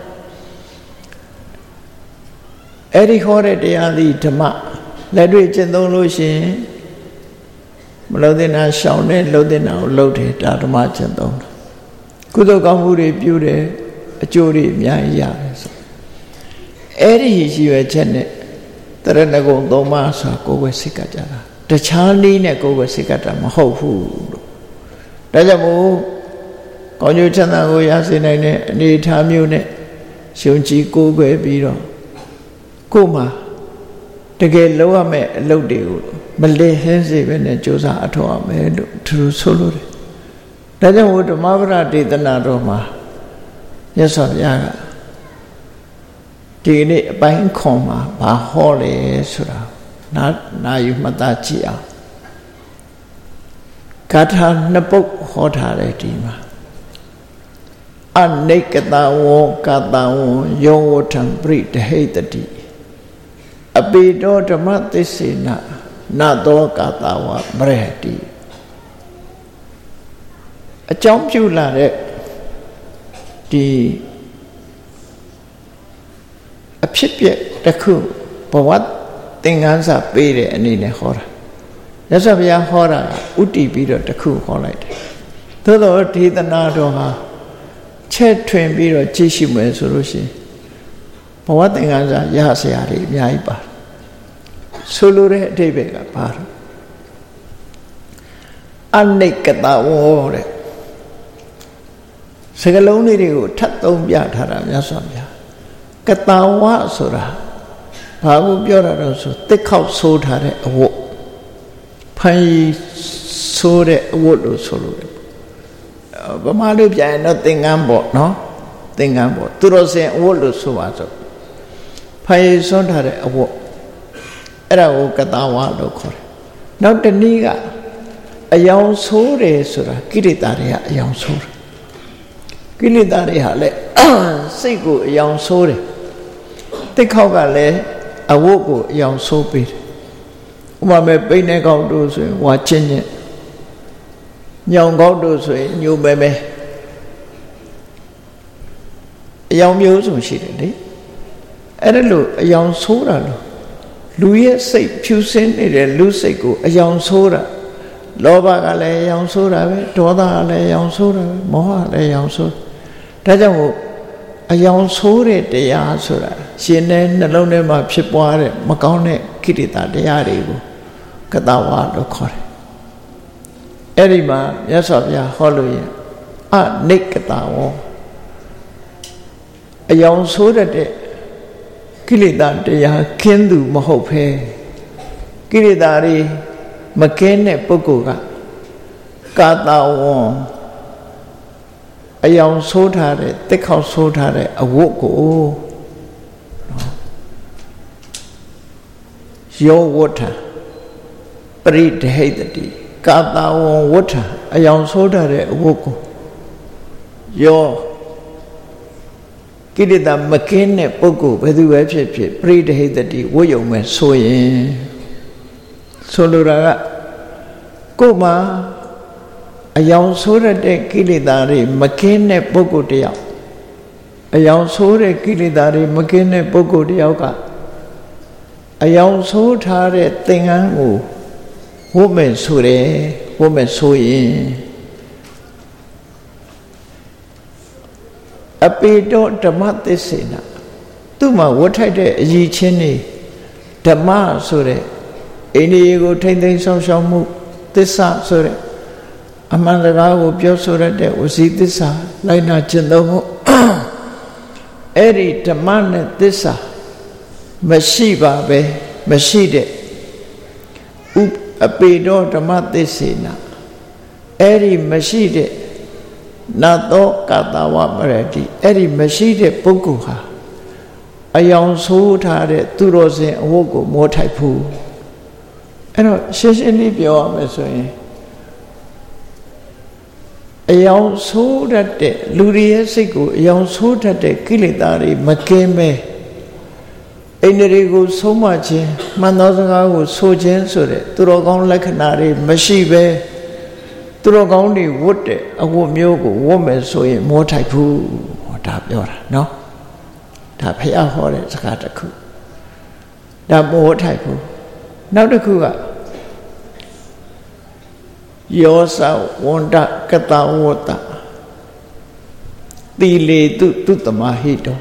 အဲ့ဒီဟောတဲ့တရားသည်ဓမ္မလက်တွေ့ကျင့်သုံးလို့ရှိရင်မလှုပ်တင်တာရှောင်တယ်လှုပ်တင်တာကိုလှုပ်တယ်ဒါဓမ္မကျင့်သုံးတာကုသိုလ်ကောင်းမှုတွေပြုတယ်အကျိုးတွေအများကြီးရတယ်ဆိုအဲ့ဒီရှိရွယ်ချက်နဲ့တရဏဂုံ3ပါးဆိုတာကိုယ်ပဲစိတ်ကကြတာတခြားနည်းနဲ့ကိုယ်ပဲစိတ်ကတာမဟုတ်ဘူးလို့ဒါကြောင့်မို့ကောင်းကျိုးချမ်းသာကိုရစေနိုင်တဲ့အနေအထားမျိုးနဲ့ယုံကြည်ကိုးကွယ်ပြီးတော့ကိုယ်မှာတကယ်လုပ်ရမယ့်အလုပ်တွေကိုမလစ်ဟင်းစေပဲနဲ့ကြိုးစားအထောက်အမယ်လို့သူဆိုလို့တယ်ဒါကြောင့်ဓမ္မပဒဒေသနာတော်မှာမြတ်စွာဘုရားကဒီနေ့အပိုင်းခွန်မှာဘာဟောလဲဆိုတာနာယူမှတ်သားကြည့်အောင်ဂါထာနှစ်ပုဒ်ဟောထားတယ်ဒီမှာအနိကတဝောကတဝံယောဝထံပရိဒဟိတတိအပိတောဓမ္မသစ္စေနနသောကတဝပရဟတိအကြောင်းပြုလာတဲ့ဒီအဖြစ်ပြက်တစ်ခုဘဝသင်္ကန်းစာပေးတဲ့အနေနဲ့ဟောတာမြတ်စွာဘုရားဟောတာဥတည်ပြီးတော့တစ်ခုဟောလိုက်တယ်သို့တော့ဒေသနာတော်ဟာချက်ထွင်ပြီးတော့ကြည့်ရှိမယ်ဆိုလို့ရှိရင်ဘဝသင်္ကန်းစာရစရာတွေအများကြီးပါဆိုလိုတဲ့အဓိပ္ပာယ်ကဘာလဲအနိကတဝောတဲ့စကားလုံးလေးတွေကိုထပ်သုံးပြထားတာမြတ်စွာဘုရားကတဝဆိုတာဘာကိုပြောတာတော့ဆိုတစ်ခေါက်ဆိုးထားတဲ့အဝတ်ဖန်ရီဆိုးတဲ့အဝတ်လို့ဆိုလို့ဗမာလိုပြန်ရင်တော့သင်္ကန်းပေါ့နော်သင်္ကန်းပေါ့သူတော်စင်အဝတ်လို့ဆိုပါစို့ဖန်ရီဆွန်းထားတဲ့အဝတ်အဲ့ဒါကိုကတဝလို့ခေါ်တယ်နောက်တနည်းကအယောင်ဆိုးတယ်ဆိုတာကိလေသာတွေကအယောင်ဆိုးတယ်ကိလေသာတွေဟာလည်းစိတ်ကိုအယောင်ဆိုးတယ်တစ်ခေါက်ကလည်းအဝတ်ကိုအယောင်ဆိုးပေးတယ်ဥပမာမဲ့ပိန်းတဲ့ကောက်တို့ဆိုရင်ဝါချင်းချင်းညောင်ကောက်တို့ဆိုရင်ညိုမဲမဲအယောင်မျိုးစုံရှိတယ်လေအဲ့ဒါလို့အယောင်ဆိုးတာလို့လူရဲ့စိတ်ဖြူစင်းနေတဲ့လူစိတ်ကိုအယောင်ဆိုးတာလောဘကလည်းအယောင်ဆိုးတာပဲဒေါသကလည်းအယောင်ဆိုးတာပဲမောဟလည်းအယောင်ဆိုးဒါကြောင့်မို့အယောင်ဆိုးတဲ့တရားဆိုတာရှင်တဲ့နှလုံးထဲမှာဖြစ်ပွားတဲ့မကောင်းတဲ့ကိလေသာတရားတွေကိုကတဝါလို့ခေါ်တယ်အဲ့ဒီမှာမြတ်စွာဘုရားဟောလို့ရင်အနိကတဝောအယောင်ဆိုးတဲ့ကိလေသာတရားခင်းသူမဟုတ်ဖဲကိလေသာတွေမကင်းတဲ့ပုဂ္ဂိုလ်ကကာတဝံအယောင်ဆိုးထားတဲ့တစ်ခေါက်ဆိုးထားတဲ့အဝတ်ကိုယောဝဋ္ဌပရိဒဟိတတိကာတဝံဝဋ္ဌအယောင်ဆိုးထားတဲ့အဝတ်ကိုယောကိလေသာမကင်းတဲ့ပုဂ္ဂိုလ်ဘယ်သူပဲဖြစ်ဖြစ်ပရိဒဟိတတိဝတ်ယုံမဲ့ဆိုရင်ဆိုလိုတာကကိုယ်မှာအယောင်ဆိုးတဲ့ကိလေသာတွေမကင်းတဲ့ပုဂ္ဂိုလ်တယောက်အယောင်ဆိုးတဲ့ကိလေသာတွေမကင်းတဲ့ပုဂ္ဂိုလ်တယောက်ကအယောင်ဆိုးထားတဲ့သင်္ကန်းကိုဝတ်မဲ့ဆိုတယ်ဝတ်မဲ့ဆိုရင်အပိတောဓမ္မသစ္စေနသူ့မှာဝတ်ထိုက်တဲ့အရည်ချင်းတွေဓမ္မဆိုတဲ့အိန္ဒိယကိုထိမ့်သိမ်းဆောင်ရှောက်မှုသစ္စာဆိုတဲ့အမှန်တရားကိုပြောဆိုရတဲ့ဝစီသစ္စာလိုက်နာကျင့်သုံးမှုအဲ့ဒီဓမ္မနဲ့သစ္စာမရှိပါပဲမရှိတဲ့အပေတောဓမ္မသစ္စေနအဲ့ဒီမရှိတဲ့နသောကတဝပရတိအဲ့ဒီမရှိတဲ့ပုဂ္ဂိုလ်ဟာအယောင်ဆိုးထားတဲ့သူတော်စင်အဝတ်ကိုမောထိုက်ဘူးအဲ့တော့ရှင်းရှင်းလေးပြောရမယ်ဆိုရင်အယောင်ဆိုးတတ်တဲ့လူတွေရဲ့စိတ်ကိုအယောင်ဆိုးတတ်တဲ့ကိလေသာတွေမကင်းပဲအိန္ဒြေကိုဆုံးမခြင်းမှန်သောစကားကိုဆိုခြင်းဆိုတဲ့သူတော်ကောင်းလက္ခဏာတွေမရှိပဲသူတော်ကောင်းတွေဝတ်တဲ့အဝတ်မျိုးကိုဝတ်မယ်ဆိုရင်မောထိုက်ဘူးဒါပြောတာနော်ဒါဖះဟောတဲ့စကားတစ်ခုဒါမောထိုက်ဘူးနောက်တစ်ခုကယောသဝန္တကတဝတ္တသီလေတုတမဟိတော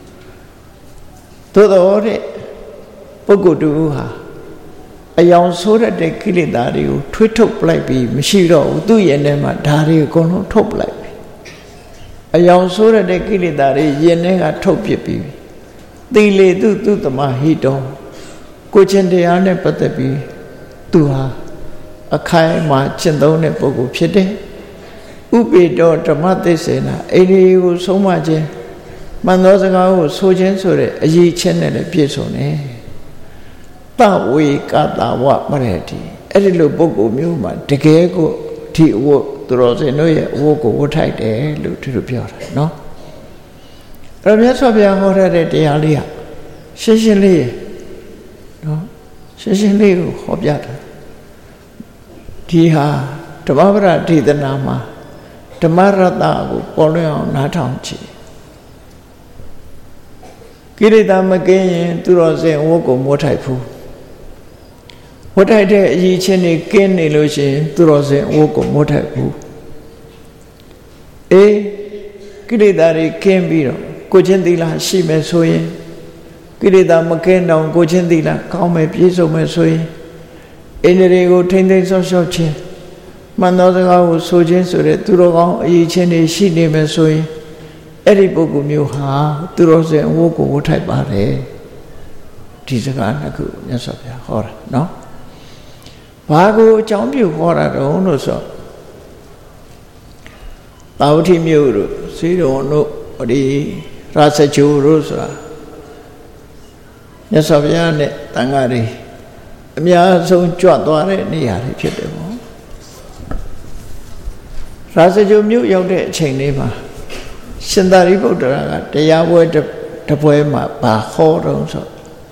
သို့တော်တဲ့ပုဂ္ဂိုလ်တူဟာအယောင်ဆိုးတဲ့ကိလေသာတွေကိုထွေးထုတ်ပလိုက်ပြီးမရှိတော့ဘူးသူ့ရင်ထဲမှာဓာတွေအကုန်လုံးထုတ်ပလိုက်ပြီအယောင်ဆိုးတဲ့ကိလေသာတွေရင်ထဲကထုတ်ပစ်ပြီးသီလေတုတမဟိတောကိုချင်းတရားနဲ့ပတ်သက်ပြီးသူဟာအခိုင်အမာကျင့်သုံးတဲ့ပုဂ္ဂိုလ်ဖြစ်တယ်ဥပေတောဓမ္မသစ္စေနာအိန္ဒိယကိုဆုံးမခြင်းမှန်သောစကားကိုဆိုခြင်းဆိုတဲ့အရေးချင်းနဲ့လည်းပြည့်စုံတယ်တဝေကတဝမရတိအဲ့ဒီလိုပုဂ္ဂိုလ်မျိုးမှာတကယ်ကိုဒီအဝတ်သူတော်စင်တို့ရဲ့အဝတ်ကိုဝတ်ထိုက်တယ်လို့သူတို့ပြောတာနော်အဲ့တော့မြတ်စွာဘုရားဟောတဲ့တရားလေးဟာရှင်းရှင်းလေးနော်ရှင်းရှင်းလေးကိုဟောပြတာဒီဟာဓမ္မပဒဒေသနာမှာဓမ္မရတ္တကိုပေါ်လွင်အောင်နားထောင်ကြည့်ကိရိတာမကင်းရင်သူတော်စင်ဝတ်ကိုမဝတ်ထိုက်ဘူးဝတ်ထိုက်တဲ့အရေးချင်းတွေကင်းနေလို့ရှိရင်သူတော်စင်ဝတ်ကိုမဝတ်ထိုက်ဘူးအေးကိရိတာတွေကင်းပြီးတော့ကိုချင်းသီလရှိမယ်ဆိုရင်ကိရိတာမကင်းတော့ကိုချင်းသီလကောင်းမယ်ပြည့်စုံမယ်ဆိုရင်အိန္ဒြေကိုထိမ့်သိမ်းဆော့ရှော့ခြင်းမှန်သောစကားကိုဆိုခြင်းဆိုတဲ့သူတော်ကောင်းအရေးချင်းတွေရှိနေမယ်ဆိုရင်အဲ့ဒီပုဂ္ဂိုလ်မျိုးဟာသူတော်စင်အဝတ်ကိုဝတ်ထိုက်ပါတယ်ဒီစကားနှစ်ခုမြတ်စွာဘုရားဟောတာနော်ဘာကိုအကြောင်းပြုဟောတာတုံးလို့ဆိုသာဝတိမြို့တို့စေတုံတို့ဒီရာဇချိုတို့ဆိုတာမြတ်စွာဘုရားနဲ့တန်ဃာတွေအများဆုံးကြွသွားတဲ့နေရာတွေဖြစ်တယ်ပေါ့ရာဇချိုမြို့ရောက်တဲ့အချိန်လေးမှာရှင်သာရိပုတ္တရာကတရားပွဲတပွဲမှာဘာဟောတော့ဆို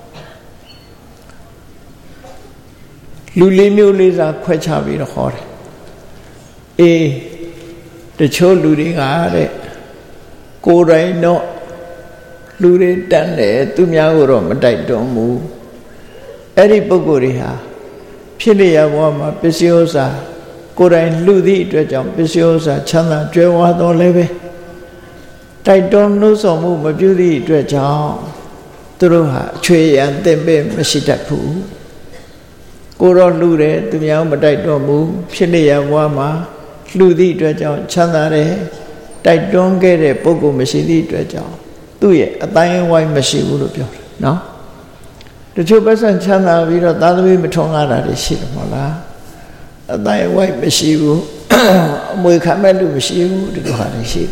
လူလေးမျိုးလေးစားခွဲခြားပြီးတော့ဟောတယ်အေးတချို့လူတွေကတဲ့ကိုယ်တိုင်တော့လူတွေတန်းတယ်သူများကိုတော့မတိုက်တွန်းဘူးအဲ့ဒီပုဂ္ဂိုလ်တွေဟာဖြစ်လျက်ဘဝမှာပစ္စည်းဥစ္စာကိုယ်တိုင်လှူသည့်အတွက်ကြောင့်ပစ္စည်းဥစ္စာချမ်းသာကြွယ်ဝတော်လည်းပဲတိုက်တွန်းနှိုးဆော်မှုမပြုသည့်အတွက်ကြောင့်သူတို့ဟာအချွေရန်သင်ပေးမရှိတတ်ဘူးကိုတော့လှူတယ်သူများမတိုက်တွန်းဘူးဖြစ်လျက်ဘဝမှာလှူသည့်အတွက်ကြောင့်ချမ်းသာတယ်တိုက်တွန်းခဲ့တဲ့ပုဂ္ဂိုလ်မရှိသည့်အတွက်ကြောင့်သူ့ရဲ့အတိုင်းအဝိုင်းမရှိဘူးလို့ပြောတယ်နော်တချို့ပတ်စံချမ်းသာပြီးတော့သာသမီမထွန်းကားတာတွေရှိတယ်မဟုတ်လားအတိုင်းအဝိုင်းမရှိဘူးအမွေခံမဲ့လူမရှိဘူးဒီလိုဟာတွေရှိတယ်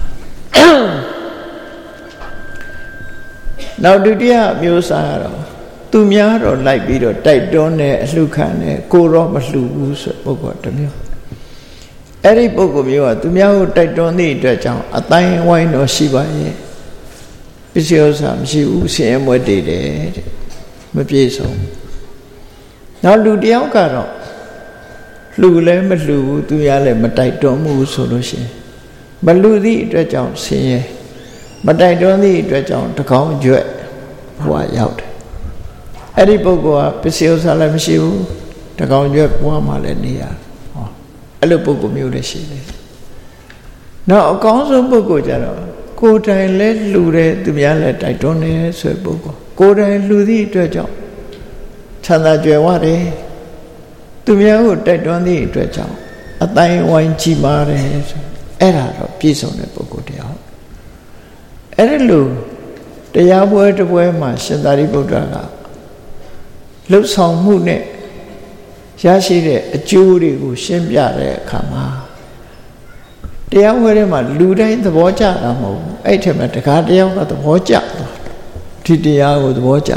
နောက်ဒုတိယမျိုးစားကတော့သူများတော့လိုက်ပြီးတော့တိုက်တွန်းတယ်အလှခံတယ်ကိုတော့မလှဘူးဆိုပုဂ္ဂိုလ်တစ်မျိုးအဲ့ဒီပုဂ္ဂိုလ်မျိုးကသူများကိုတိုက်တွန်းသည့်အတွက်ကြောင့်အတိုင်းဝိုင်းတော့ရှိပါရဲ့ပစ္စည်းဥစ္စာမရှိဘူးဆင်းရဲမွဲတေးတယ်တဲ့မပြည့်စုံနောက်လူတယောက်ကတော့လှူလည်းမလှူဘူးသူများလည်းမတိုက်တွန်းဘူးဆိုလို့ရှိရင်မလှူသည့်အတွက်ကြောင့်ဆင်းရဲမတိုက်တွန်းသည့်အတွက်ကြောင့်တကောင်းကျွဲ့ဘဝရောက်တယ်အဲ့ဒီပုဂ္ဂိုလ်ကပစ္စည်းဥစ္စာလည်းမရှိဘူးတကောင်းကျွဲ့ဘဝမှာလည်းနေရတယ်ဟောအဲ့လိုပုဂ္ဂိုလ်မျိုးလည်းရှိတယ်နောက်အကောင်းဆုံးပုဂ္ဂိုလ်ကြတော့ကိုယ်တိုင်လဲလှူတယ်သူများလည်းတိုက်တွန်းတယ်ဆိုတဲ့ပုဂ္ဂိုလ်ကိုယ်တိုင်လှူသည့်အတွက်ကြောင့်ချမ်းသာကြွယ်ဝတယ်သူများကိုတိုက်တွန်းသည့်အတွက်ကြောင့်အတိုင်းဝိုင်းကြီးမားတယ်ဆိုအဲ့ဒါတော့ပြည့်စုံတဲ့ပုဂ္ဂိုလ်တရားအဲ့ဒီလိုတရားပွဲတစ်ပွဲမှာရှင်သာရိပုတ္တရာကလှုပ်ဆောင်မှုနဲ့ရရှိတဲ့အကျိုးတွေကိုရှင်းပြတဲ့အခါမှာတရားပွဲထဲမှာလူတိုင်းသဘောကျတာမဟုတ်ဘူးအဲ့ထက်မှတခါတယောက်ကသဘောကျသွားဒီတရားကိုသဘောကျ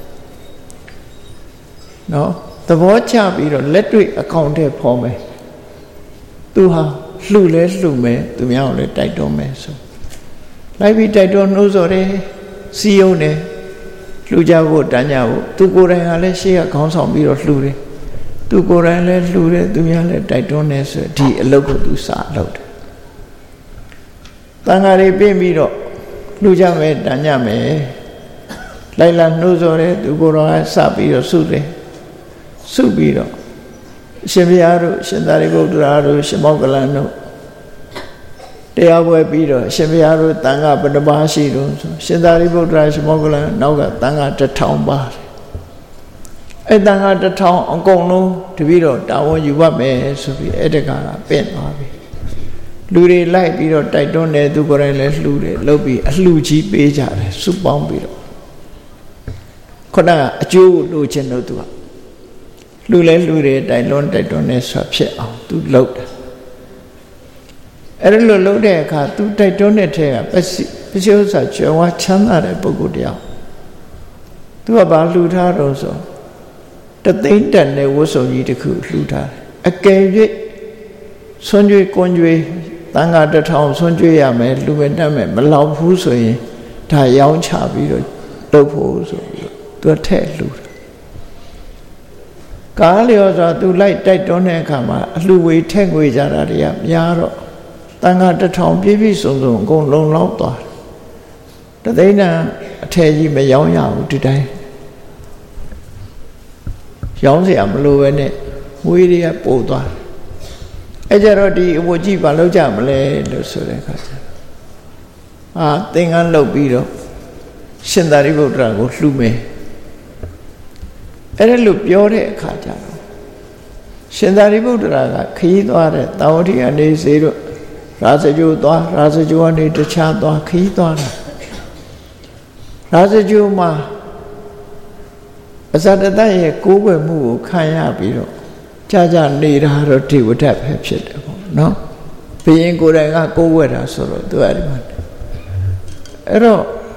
နော်သဘောကျပြီးတော့လက်တွေ့အကောင့်ထဲပေါ်မယ်သူဟာလှူလဲလှူမယ်သူများကိုလည်းတိုက်တွန်းမယ်ဆိုလိုက်ပြီးတိုက်တွန်းနှိုးဆော်တယ်စီယုံတယ်လှူကြဖို့တန်းကြဖို့သူကိုယ်တိုင်ကလည်းရှေ့ကခေါင်းဆောင်ပြီးတော့လှူတယ်သူကိုယ်တိုင်လည်းလှူတယ်သူများလည်းတိုက်တွန်းတယ်ဆိုဒီအလုပ်ကိုသူစလုပ်တယ်တန်ဃာတွေပြင်ပြီးတော့လှူကြမယ်တန်းကြမယ်လိုက်လာနှိုးဆော်တယ်သူကိုယ်တော်ကစပြီးတော့ဆုတယ်ဆုပြီးတော့ရှင်ဘုရားတို့ရှင်သာရိပုတ္တရာတို့ရှင်မောဂလန်တို့တရားပွဲပြီးတော့ရှင်ဘုရားတို့တန်ခါဘယ်နှပါးရှိတော့ဆိုရှင်သာရိပုတ္တရာရှင်မောဂလန်နောက်ကတန်ခါ1000ပါးအဲ့တန်ခါ1000အကုန်လုံးတပည့်တော်တာဝန်ယူပါမယ်ဆိုပြီးအဲ့တကကပြင့်သွားပြီလူတွေလိုက်ပြီးတော့တိုက်တွန်းတယ်သူကိုယ်တိုင်လည်းလှူတယ်လုပ်ပြီးအလှူကြီးပေးကြတယ်စုပေါင်းပြီးတော့ခုနကအကျိုးလိုချင်လို့သူကလှူလဲလှူတယ်တိုက်တွန်းတယ်ဆိုတာဖြစ်အောင်သူလုပ်တယ်အဲ့ဒါလို့လုပ်တဲ့အခါသူတိုက်တွန်းတဲ့ထဲကပစ္စည်းဥစ္စာကျွယ်ဝချမ်းသာတဲ့ပုဂ္ဂိုလ်တယောက်သူကဘာလှူထားတော့ဆိုတသိန်းတက်တဲ့ဝတ်စုံကြီးတစ်ခုလှူထားတယ်အကယ်၍ဆွမ်းကြွေးကွန်ကြွေးတန်ခါ1000ဆွမ်းကြွေးရမယ်လူပဲတတ်မယ်မလောက်ဘူးဆိုရင်ဒါရောင်းချပြီးတော့လုပ်ဖို့ဆိုပြီးသူကထည့်လှူတယ်ကားလျော်စွာသူလိုက်တိုက်တွန်းတဲ့အခါမှာအလှဝေထက်ငွေကြတာတွေကများတော့တန်ခါ1000ပြည့်ပြည့်စုံစုံအကုန်လုံလောက်သွားတယ်တသိန်းတန်အထည်ကြီးမရောင်းရဘူးဒီတိုင်းရောင်းเสียမလို့ပဲနဲ့ငွေတွေကပို့သွားအဲ့ကြတော့ဒီအဝတ်ကြီးဘာလုပ်ကြမလဲလို့ဆိုတဲ့အခါကျသင်္ကန်းလုပ်ပြီးတော့ရှင်သာရိပုတ္တရာကိုလှူမယ်အဲ့ဒါလို့ပြောတဲ့အခါကျတော့ရှင်သာရိပုတ္တရာကခရီးသွားတဲ့တာဝတိအနေစေတို့ရာဇဂိုသွားရာဇဂိုကနေတခြားသွားခရီးသွားတာရာဇဂိုမှာအဇတတရဲ့ကိုးကွယ်မှုကိုခံရပြီးတော့ကြာနေတာတော့ဒီဝဋ္ဌပဲဖြစ်တယ်ပေါ့နော်ဘုရင်ကိုယ်တိုင်ကကိုးကွယ်တာဆိုတော့သူအဲ့ဒီမှာအဲ့တော့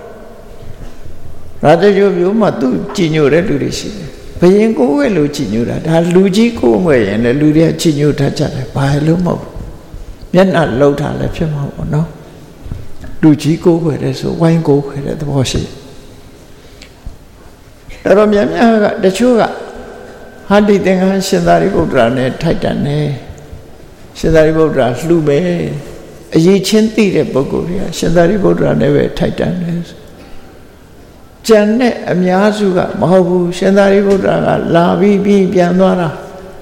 ရာဇဂိုမျိုးမှာသူကြည်ညိုတဲ့လူတွေရှိတယ်ဘုရင်ကိုးကွယ်လို့ကြည်ညိုတာဒါလူကြီးကိုးကွယ်ရင်လည်းလူတွေကကြည်ညိုတတ်ကြတယ်ဘာလို့မဟုတ်မျက်နှာလှုပ်တာလည်းဖြစ်မှာပေါ့နော်လူကြီးကိုးကွယ်တဲ့ဆိုဝိုင်းကိုးကွယ်တဲ့သဘောရှိတယ်အဲ့တော့များကတချို့ကဟာဒီသင်္ကန်းရှင်သာရိပုတ္တရာနဲ့ထိုက်တန်တယ်ရှင်သာရိပုတ္တရာလှူမယ်အရေးချင်းသိတဲ့ပုဂ္ဂိုလ်တွေကရှင်သာရိပုတ္တရာနဲ့ပဲထိုက်တန်တယ်ကျန်တဲ့အများစုကမဟုတ်ဘူးရှင်သာရိပုတ္တရာကလာပြီးပြန်သွားတာ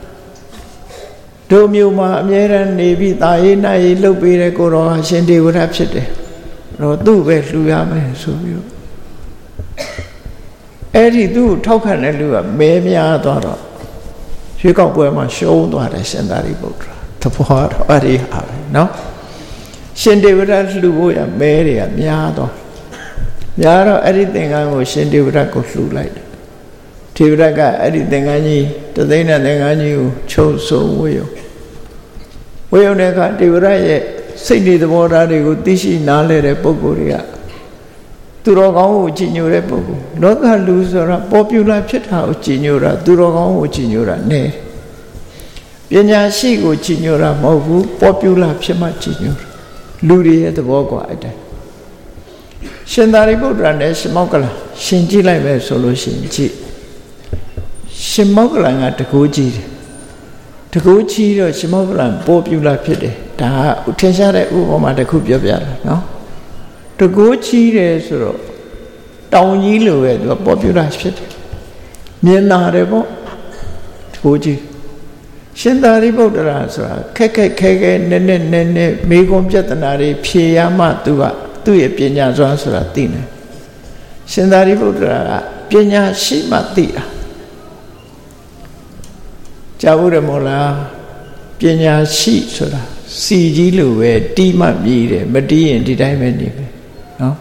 တို့မျိုးမှာအမြဲတမ်းနေပြီးတာရေးနာရေးလှုပ်ပေးတဲ့ကိုတော်ဟာရှင်ဒေဝရဖြစ်တယ်တော့သူ့ပဲလှူရမယ်ဆိုပြီးတော့အဲ့ဒီသူ့ကိုထောက်ခံတဲ့လူကမဲများသွားတော့ရွေးကောက်ပွဲမှာရှုံးသွားတယ်ရှင်သာရိပုတ္တရာသဘောတော့အဲ့ဒီဟာပဲနော်ရှင်ဒေဝရလှူဖို့ရမဲတွေကများတော့တော့အဲ့ဒီသင်္ကန်းကိုရှင်ဒေဝရကိုလှူလိုက်တယ်ဒေဝရကအဲ့ဒီသင်္ကန်းကြီးတသိန်းနဲ့သင်္ကန်းကြီးကိုချုပ်ဆိုဝေယုတဲ့အခါဒေဝရရဲ့စိတ်တွေသဘောထားတွေကိုသိရှိနားလည်တဲ့ပုဂ္ဂိုလ်တွေကသူတော်ကောင်းကိုကြည်ညိုတဲ့ပုဂ္ဂိုလ်လောကလူဆိုတာပေါ်ပြူလာဖြစ်တာကိုကြည်ညိုတာသူတော်ကောင်းကိုကြည်ညိုတာနဲ့ပညာရှိကိုကြည်ညိုတာမဟုတ်ဘူးပေါ်ပြူလာဖြစ်မှကြည်ညိုတာလူတွေရဲ့သဘောကွာအဲ့ဒါရှင်သာရိပုတ္တရာနဲ့ရှင်မောက္ကလရှင်ကြည့်လိုက်မယ်ဆိုလို့ရှိရင်ကြည့်ရှင်မောက္ကလကတကူကြီးတယ်တကူကြီးတော့ရှင်မောက္ကလပေါ်ပြူလာဖြစ်တယ်ဒါကထင်ရှားတဲ့ဥပမာတစ်ခုပြောပြတာနော်တကူကြီးတယ်ဆိုတော့တောင်ကြီးလိုပဲသူကပေါ်ပြူလာဖြစ်တယ်မြင်လာတယ်ပေါ့တကူကြီးရှင်သာရိပုတ္တရာဆိုတာခက်ခဲနဲ့မေကွန်ပြဿနာတွေဖြေရမှသူ့ရဲ့ပညာစွမ်းဆိုတာသိတယ်ရှင်သာရိပုတ္တရာကပညာရှိမှသိတာကြားဘူးတယ်မို့လားပညာရှိဆိုတာစီကြီးလိုပဲတီးမှမြည်တယ်မတီးရင်ဒီတိုင်းပဲနေမယ်နော်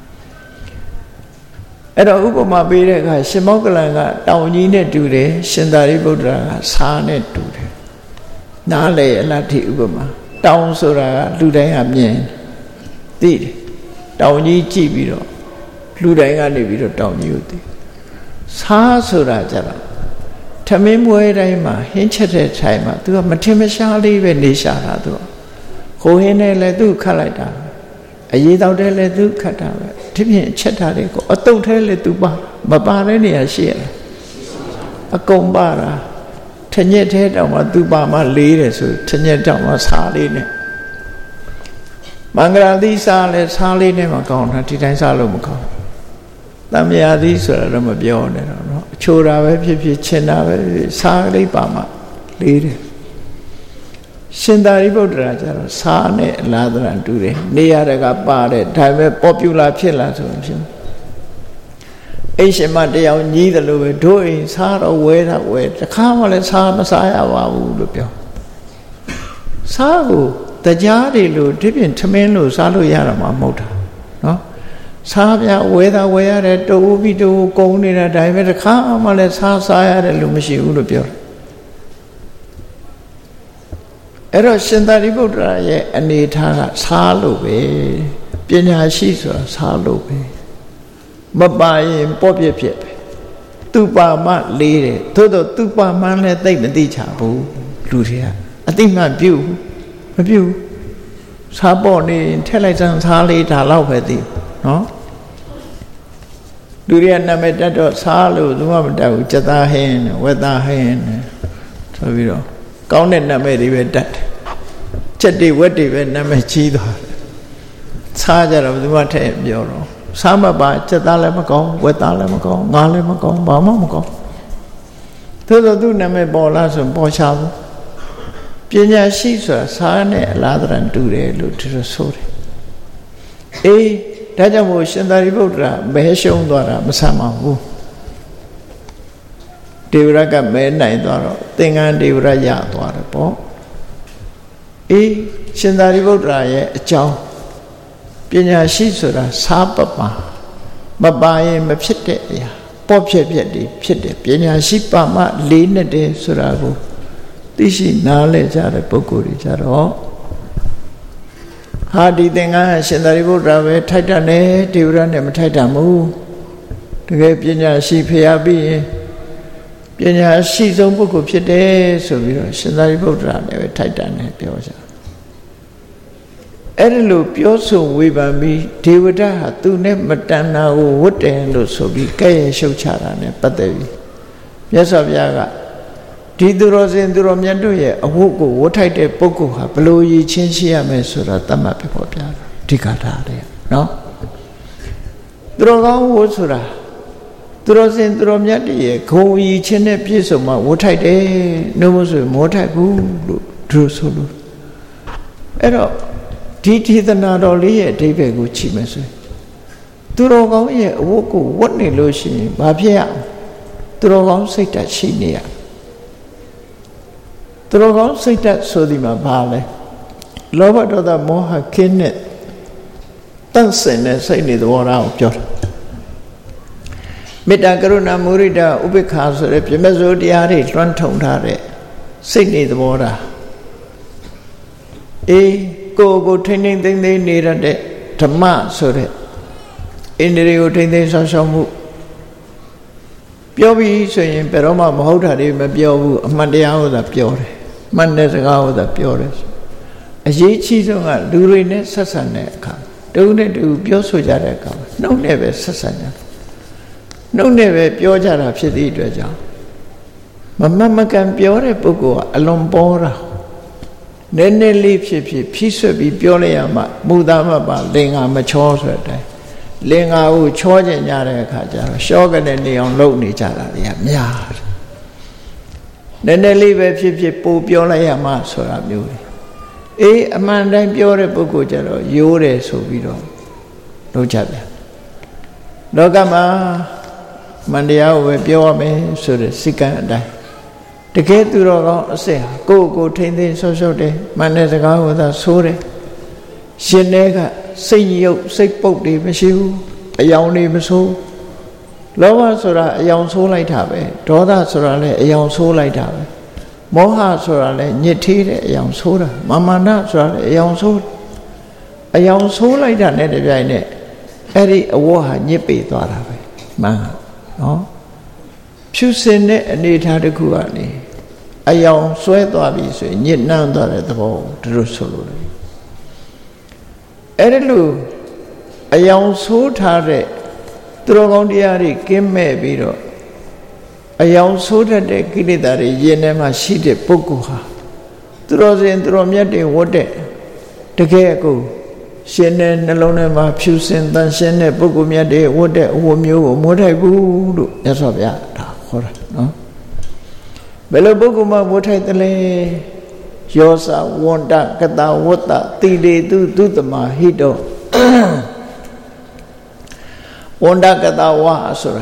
အဲ့တော့ဥပမာပေးတဲ့အခါရှင်မောက္ကလန်ကတောင်ကြီးနဲ့တူတယ်ရှင်သာရိပုတ္တရာကဆားနဲ့တူတယ်နားလေအလတ်ထိဥပမာတောင်ဆိုတာကလူတိုင်းကမြင်သိတယ်တောင်ကြီးကြည့်ပြီးတော့လူတိုင်းကနေပြီးတော့တောင်ကြီးကိုသိဆားဆိုတာကြတော့ထမင်းပွဲတိုင်းမှာဟင်းချက်တဲ့ထိုင်မှာသူကမထင်မရှားလေးပဲနေရှာတာသူခိုးဟင်းနဲ့လည်းသူခတ်လိုက်တာအရေးတောက်တဲ့လည်းသူခတ်တာပဲဒီပြင်ချက်ထားတဲ့ကိုအတုတ်ထဲလည်းသူပါမပါတဲ့နေရာရှိရလားအကုန်ပါတာထညက်ထဲတောင်မှသူပါမှလေးတယ်ဆိုထညက်တောင်မှစားလေးနဲ့မင်္ဂလာသီးစားလဲစားလေးနဲ့မကောင်းတာဒီတိုင်းစားလို့မကောင်းတမယာသီးဆိုတာတော့မပြောနဲ့တော့เนาะအချိုတာပဲဖြစ်ဖြစ်ချင်တာပဲစားလေးပါမှလေးတယ်ရှင်သာရိပုတ္တရာကျတော့စားနဲ့အလားတူတူတယ်နေရတကပါတယ်ဒါပေမဲ့ပေါ်ပြူလာဖြစ်လာဆိုရင်ဖြစ်အိရှင်မတရားညီးတယ်လို့ပဲတို့အိမ်စားတော့ဝဲတာဝဲတခါမှလည်းစားမစားရပါဘူးလို့ပြောစားကိုတရားတွေလို့ဒီပြင်ထမင်းလို့စားလို့ရတာမှမဟုတ်တာနော်စားပြဝဲတာဝဲရတယ်တူပြီးတူကုန်းနေတာဒါပေမဲ့တခါမှလည်းစားရတယ်လို့မရှိဘူးလို့ပြောတယ်အဲ့တော့ရှင်သာရိပုတ္တရာရဲ့အနေထားကစားလို့ပဲပညာရှိဆိုတာစားလို့ပဲမပါရင်ပေါ့ပြက်ပြက်ပဲသူပါမှလေးတယ်သို့တော့သူပါမှလည်းသိမသိချဘူးလူတွေကအတိမှပြုမပြုစားပေါ့နေထက်လိုက်စမ်းစားလေးဒါတော့ပဲသိနော်လူတွေကနာမည်တက်တော့စားလို့သူမှမတက်ဘူးစက်သားဟင်းဝက်သားဟင်းဆိုပြီးတော့ကောင်းတဲ့နာမည်တွေပဲတက်တယ်ချက်တွေဝက်တွေပဲနာမည်ကြီးသွားတယ်စားကြတော့ဘယ်သူမှထည့်ပြောတော့စားမပါစက်သားလည်းမကောင်းဝက်သားလည်းမကောင်းငါလည်းမကောင်းဘာမှမကောင်းသို့သောသူနာမည်ပေါ်လာဆိုပေါ်ချဘူးပညာရှိဆိုတာစားနဲ့အလားတန်တူတယ်လို့သူတို့ဆိုတယ်အေးဒါကြောင့်မို့ရှင်သာရိပုတ္တရာမဲရှုံးသွားတာမဆမ်းပါဘူးဒေဝရကမဲနိုင်သွားတော့သင်္ကန်းဒေဝရရသွားတယ်ပေါ့အေးရှင်သာရိပုတ္တရာရဲ့အကြောင်းပညာရှိဆိုတာစားပပမပါရင်မဖြစ်တဲ့အရာပေါ့ဖြစ်ဖြစ်တွေဖြစ်တယ်ပညာရှိပါမှလေးနဲ့တည်းဆိုတာကိုသိရှိနားလည်ကြတဲ့ပုဂ္ဂိုလ်တွေကြတော့ဟာဒီသင်္ကန်းရှင်သာရိပုတ္တရာပဲထိုက်တန်တယ်ဒေဝရနဲ့မထိုက်တန်ဘူးတကယ်ပညာရှိဖျားပြီးရင်ပညာရှိဆုံးပုဂ္ဂိုလ်ဖြစ်တယ်ဆိုပြီးတော့ရှင်သာရိပုတ္တရာနဲ့ပဲထိုက်တန်တယ်ပြောကြအဲ့ဒီလိုပြောဆိုဝေဖန်ပြီးဒေဝဒဟာသူနဲ့မတန်တာကိုဝတ်တယ်လို့ဆိုပြီးကဲ့ရဲ့ရှုတ်ချတာနဲ့ပတ်သက်ပြီးမြတ်စွာဘုရားကဒီသူတော်စင်သူတော်မြတ်တို့ရဲ့အဝတ်ကိုဝတ်ထိုက်တဲ့ပုဂ္ဂိုလ်ဟာဘလို့ရည်ချင်းရှိရမယ်ဆိုတာသတ်မှတ်ပြဖို့ပြတာဒီကထာတဲ့နော်သူတော်ကောင်းဝတ်ဆိုတာသူတော်စင်သူတော်မြတ်တွေရဲ့ဂုဏ်ရည်ချင်းနဲ့ပြည့်စုံမှဝတ်ထိုက်တယ်နှုတ်မဆိုမောထိုက်ဘူးလို့သူဆိုလို့အဲ့တော့ဒီဒေသနာတော်လေးရဲ့အဓိပ္ပာယ်ကိုကြည့်မယ်ဆိုရင်သူတော်ကောင်းရဲ့အဝတ်ကိုဝတ်နေလို့ရှိရင်ဘာဖြစ်ရသူတော်ကောင်းစိတ်ဓာတ်ရှိနေရသူတော်ကောင်းစိတ်ဓာတ်ဆိုဒီမှာဘာလဲလောဘဒေါသမောဟခင်းနဲ့တန့်စင်တဲ့စိတ်နေသဘောထားကိုပြောတာမေတ္တာကရုဏာမုဒိတာဥပေက္ခာဆိုတဲ့ပြမစိုးတရားတွေလွှမ်းထုံထားတဲ့စိတ်နေသဘောထားအေးကိုထိမ့်ထိမ့်သိမ့်သိမ့်နေရတဲ့ဓမ္မဆိုတဲ့ဣန္ဒြေကိုထိမ့်သိမ့်ဆောင်ရှောက်မှုပြောပြီးဆိုရင်ဘယ်တော့မှမဟုတ်တာတွေမပြောဘူးအမှန်တရားကိုသာပြောတယ်မှန်တဲ့စကားကိုသာပြောတယ်အရေးကြီးဆုံးကလူတွေနဲ့ဆက်ဆံတဲ့အခါတူနဲ့တူပြောဆိုကြတဲ့အခါနှုတ်နဲ့ပဲဆက်ဆံကြနှုတ်နဲ့ပဲပြောကြတာဖြစ်သည့်အတွက်ကြောင့်မမှန်မကန်ပြောတဲ့ပုဂ္ဂိုလ်ကအလွန်ပေါ်တာနည်းနည်းလေးဖြစ်ဖြစ်ဖြည့်ဆွက်ပြီးပြောလိုက်ရမှမူသားမပါလင်္ကာမချောဆိုတဲ့အတိုင်းလင်္ကာကိုချောကျင်ကြတဲ့အခါကျတော့ရှော့ကနေနေအောင်လုပ်နေကြတာတွေကများတယ်နည်းနည်းလေးပဲဖြစ်ဖြစ်ပို့ပြောလိုက်ရမှဆိုတာမျိုးတွေအေးအမှန်တိုင်းပြောတဲ့ပုဂ္ဂိုလ်ကျတော့ရိုးတယ်ဆိုပြီးတော့လုပ်ကြပြန်လောကမှာမန္တရားကိုပဲပြောရမယ်ဆိုတဲ့စိတ်ကံအတိုင်းတကယ်သူတော်ကောင်းအစစ်ဟာကိုထိမ့်သိမ့်ဆော့ဆော့တယ်မှန်တဲ့စကားကိုသာဆိုးတယ်ရှင်တွေကစိတ်ရုပ်စိတ်ပုတ်တွေမရှိဘူးအယောင်တွေမဆိုးလောဘဆိုတာအယောင်ဆိုးလိုက်တာပဲဒေါသဆိုတာလည်းအယောင်ဆိုးလိုက်တာပဲမောဟဆိုတာလည်းညစ်ထေးတဲ့အယောင်ဆိုးတာမာနဆိုတာလည်းအယောင်ဆိုးလိုက်တာနဲ့တပြိုင်နက်အဲ့ဒီအဝတ်ဟာညစ်ပေသွားတာပဲမှန်နော်ဖြူစင်တဲ့အနေထားတစ်ခုကနေအယောင်ဆွဲသွားပြီဆိုရင်ညစ်နှမ်းသွားတဲ့သဘောကိုတို့ဆိုလို့လေအဲ့ဒီလိုအယောင်ဆိုးထားတဲ့သူတော်ကောင်းတရားတွေကင်းမဲ့ပြီးတော့အယောင်ဆိုးတတ်တဲ့ကိလေသာတွေရင်ထဲမှာရှိတဲ့ပုဂ္ဂိုလ်ဟာသူတော်စင်သူတော်မြတ်တွေဝတ်တဲ့တကယ်ကိုရှင်တဲ့နှလုံးထဲမှာဖြူစင်တန်ရှင်းတဲ့ပုဂ္ဂိုလ်မြတ်တွေဝတ်တဲ့အဝတ်မျိုးကိုမဝတ်ထိုက်ဘူးလို့မြတ်စွာဘုရားဒါခေါ်တာနော်ဘယ်လိုပုဂ္ဂိုလ်မှဝတ်ထိုက်တယ်လဲယောစာဝန္တကတဝတ္တတိလေတုသုတမဟိတောဝန္တကတဝါဆိုတာ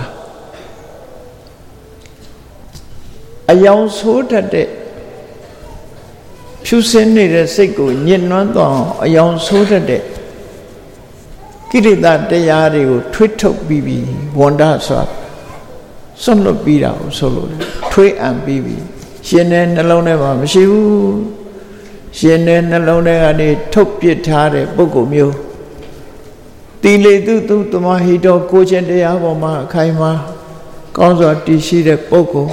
အယောင်ဆိုးတတ်တဲ့ဖြူစင်နေတဲ့စိတ်ကိုညှဉ်းနှွမ်းသွားအောင်အယောင်ဆိုးတတ်တဲ့ကိရိတာတရားတွေကိုထွေးထုတ်ပြီးဝန္တဆိုတာစွန့်လွတ်ပြီးတာကိုဆိုလို့ထွေးအံပြီးရှင်တဲ့နှလုံးထဲမှာမရှိဘူးရှင်တဲ့နှလုံးထဲကနေထုတ်ပစ်ထားတဲ့ပုဂ္ဂိုလ်မျိုးတိလေသူတမဟိတောကိုခြင်းတရားပေါ်မှာအခိုင်အမာကောင်းစွာတည်ရှိတဲ့ပုဂ္ဂိုလ်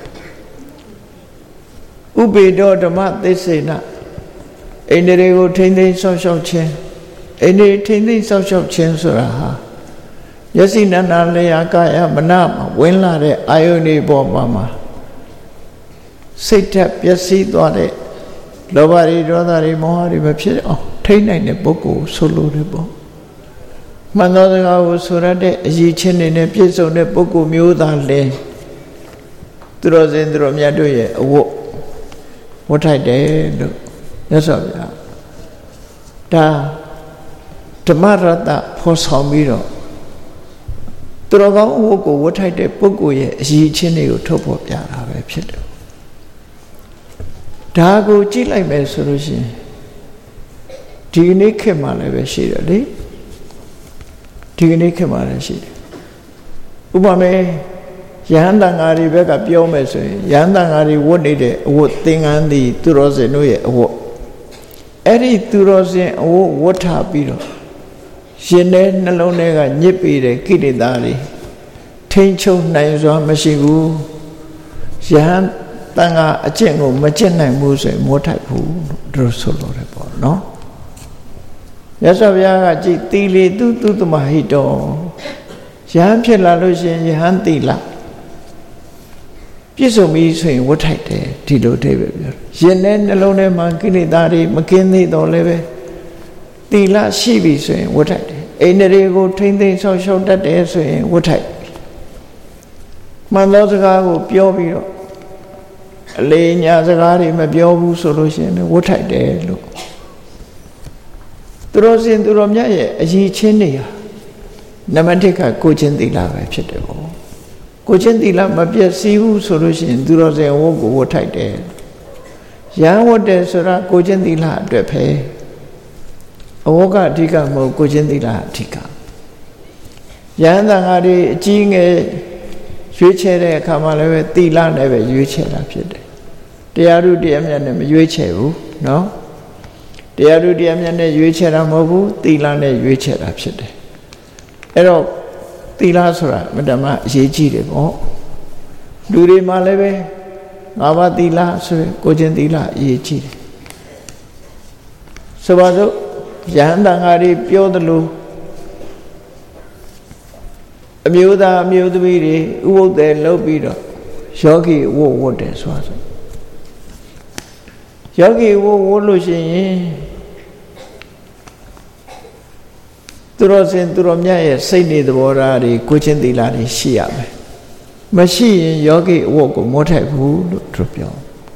ဥပေတောဓမ္မသစ္စေနအိန္ဒြေကိုထိမ့်သိမ်းဆောက်ရှောက်ခြင်းအိန္ဒြေထိမ့်သိမ်းဆောက်ရှောက်ခြင်းဆိုတာဟာယသိနန္နာလျာကာယမနမှာဝင်လာတဲ့အာယုန်တွေပေါ်မှာစိတ်ဓာတ်ပျက်စီးသွားတဲ့လောဘတွေဒေါသတွေမောဟတွေမဖြစ်အောင်ထိမ့်နိုင်တဲ့ပုဂ္ဂိုလ်ဆိုလိုတယ်ပေါ့မှန်သောစကားကိုဆိုရတဲ့အရည်ချင်းတွေနဲ့ပြည့်စုံတဲ့ပုဂ္ဂိုလ်မျိုးသားလဲသူတော်စင်သူတော်မြတ်တို့ရဲ့အဝတ်ဝတ်ထိုက်တယ်လို့မြတ်စွာဘုရားဒါဓမ္မရတ္တဖော်ဆောင်ပြီးတော့သူတော်ကောင်းအဝတ်ကိုဝတ်ထိုက်တဲ့ပုဂ္ဂိုလ်ရဲ့အရည်ချင်းတွေကိုထုတ်ဖော်ပြတာပဲဖြစ်တယ်ဒါကိုကြည့်လိုက်မယ်ဆိုလို့ရှိရင်ဒီနေ့ခေတ်မှာလည်းပဲရှိတယ်လေဒီနေ့ခေတ်မှာလည်းရှိတယ်ဥပမာယဟန်တန်ဃာတွေဘက်ကပြောမယ်ဆိုရင်ယဟန်တန်ဃာတွေဝတ်နေတဲ့အဝတ်သင်္ကန်းသည်သူတော်စင်တို့ရဲ့အဝတ်အဲ့ဒီသူတော်စင်အဝတ်ဝတ်ထားပြီးတော့ရှင်တဲ့နှလုံးထဲကညစ်ပေတဲ့ကိလေသာတွေထိန်ချုပ်နိုင်စွာမရှိဘူးယဟန်တန်ဃာအကျင့်ကိုမကျင့်နိုင်ဘူးဆိုရင်မိုးထိုက်ဘူးလို့ဆိုလိုတယ်ပေါ့နော်ရသော်ဘုရားကကြည်တိလေသူတမဟိတောယဟန်ဖြစ်လာလို့ရှိရင်ယဟန်တိလာပြည့်စုံပြီဆိုရင်ဝတ်ထိုက်တယ်ဒီလိုတည်းပဲပြောရင်တဲ့နှလုံးထဲမှာကိလေသာတွေမကင်းသေးတော့လည်းပဲတိလရှိပြီဆိုရင်ဝတ်ထိုက်တယ်အိန္ဒြေကိုထိမ့်သိမ်းဆောက်ရှောက်တတ်တယ်ဆိုရင်ဝတ်ထိုက်မှန်သောစကားကိုပြောပြီးတော့အလေးညာစကားတွေမပြောဘူးဆိုလို့ရှိရင်ဝတ်ထိုက်တယ်လို့သူတော်စင်သူတော်မြတ်ရဲ့အရည်ချင်းတွေဟာနံပါတ်1ကကိုချင်းသီလပဲဖြစ်တယ်ပေါ့ကိုချင်းသီလမပြည့်စည်ဘူးဆိုလို့ရှိရင်သူတော်စင်ဝတ်ကိုဝတ်ထိုက်တယ်ရဟန်းဝတ်တယ်ဆိုတာကိုချင်းသီလအတွက်ပဲအဝတ်ကအဓိကမဟုတ်ကိုချင်းသီလအဓိကရဟန်းတန်ဃာတွေအကြီးငယ်ရွေးချယ်တဲ့အခါမှာလည်းပဲသီလနဲ့ပဲရွေးချယ်တာဖြစ်တယ်တရားဓုတရားမြတ်နဲ့မရွေးချယ်ဘူးနော်တရားဓုတရားမြတ်နဲ့ရွေးချယ်တာမဟုတ်ဘူးသီလနဲ့ရွေးချယ်တာဖြစ်တယ်အဲ့တော့သီလဆိုတာမတ္တမအရေးကြီးတယ်ပေါ့လူတွေမှာလည်းပဲ၅ပါးသီလဆိုရင်ကိုချင်းသီလအရေးကြီးတယ်ဆိုပါစို့ယဟန်တန်ဃာတွေပြောသလိုအမျိုးသားအမျိုးသမီးတွေဥပုသ်တယ်လုပ်ပြီးတော့ယောဂီဝတ်တယ်ဆိုဆိုယောဂီဝတ်လို့ရှိရင်သူတော်စင်သူတော်မြတ်ရဲ့စိတ်နေသဘောထားတွေကိုချင်းသီလတွေရှိရမယ်မရှိရင်ယောဂီအဝတ်ကိုမိုးထိုက်ဘူးလို့သူပြော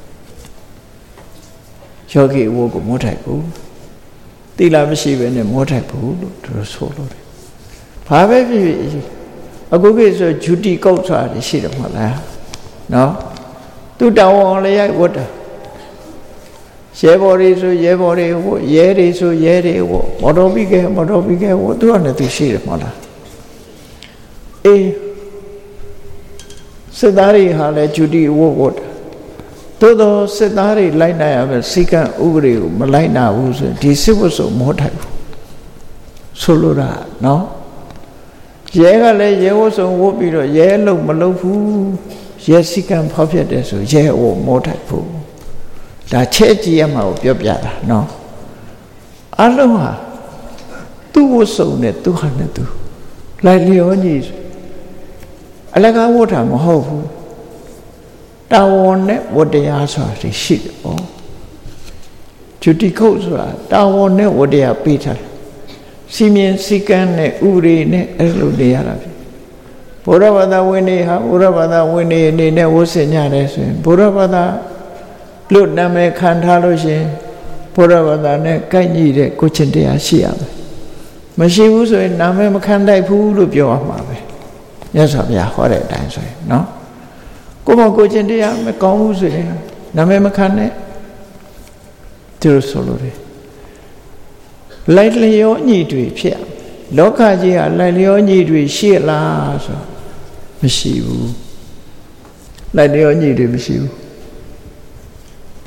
ယောဂီအဝတ်ကိုမိုးထိုက်ဘူးသီလမရှိဘဲနဲ့မိုးထိုက်ဘူးလို့သူဆိုလို့တယ်ဘာပဲဖြစ်ဖြစ်အခုကိဆိုဂျူတီကုတ်ဆိုတာရှိတယ်မဟုတ်လားနော်သူတောင်းအောင်လည်းရိုက်ဝတ်တာရဲဘော်တွေဆိုရဲဘော်တွေဝတ်ရဲတွေဆိုရဲတွေဝတ်မော်တော်ဘီကဲဝတ်သူကလည်းသူရှိတယ်မဟုတ်လားအေးစစ်သားတွေဟာလည်းဂျူတီဝတ်သို့သောစစ်သားတွေလိုက်နိုင်ရမယ်စီကံဥပဒေကိုမလိုက်နိုင်ဘူးဆိုရင်ဒီစစ်ဝတ်ဆိုမောထိုက်ဘူးဆိုလိုတာနော်ရဲကလည်းရဲဝတ်စုံဝတ်ပြီးတော့ရဲလုံးမလုံးဘူးရဲစီကံဖောက်ဖျက်တယ်ဆိုရဲဝတ်မောထိုက်ဘူးဒါချဲ့ကြည့်ရမှာကိုပြောပြတာနော်အလုံးဟာသူ့ဝတ်စုံနဲ့သူဟာနဲ့သူလိုက်လျောညီအလကားဝတ်တာမဟုတ်ဘူးတာဝန်နဲ့ဝတ္တရားဆိုတာရှိတယ်ပေါ့ဂျူတီကုတ်ဆိုတာတာဝန်နဲ့ဝတ္တရားပေးထားတယ်စီမင်းစီကံနဲ့ဥပဒေနဲ့အဲ့လိုနေရတာဖြစ်ဘုရားဘာသာဝင်တွေဟာဘုရားဘာသာဝင်တွေအနေနဲ့ဝတ်ဆင်ကြတယ်ဆိုရင်ဘုရားဘာသာလို့နာမည်ခံထားလို့ရှင်ဘုရားဘာသာနဲ့ကိုက်ညီတဲ့ကိုချင်းတရားရှိရမယ်မရှိဘူးဆိုရင်နာမည်မခံတိုက်ဘူးလို့ပြောရမှာပဲမြတ်စွာဘုရားဟောတဲ့အတိုင်းဆိုရင်နော်ကိုမကိုချင်းတရားမကောင်းဘူးဆိုရင်နာမည်မခံနဲ့သူဆိုလို့တယ်လိုက်လျောညီတွေဖြစ်လောကကြီးကလိုက်လျောညီတွေရှိလားဆိုမရှိဘူးလိုက်လျောညီတွေမရှိဘူး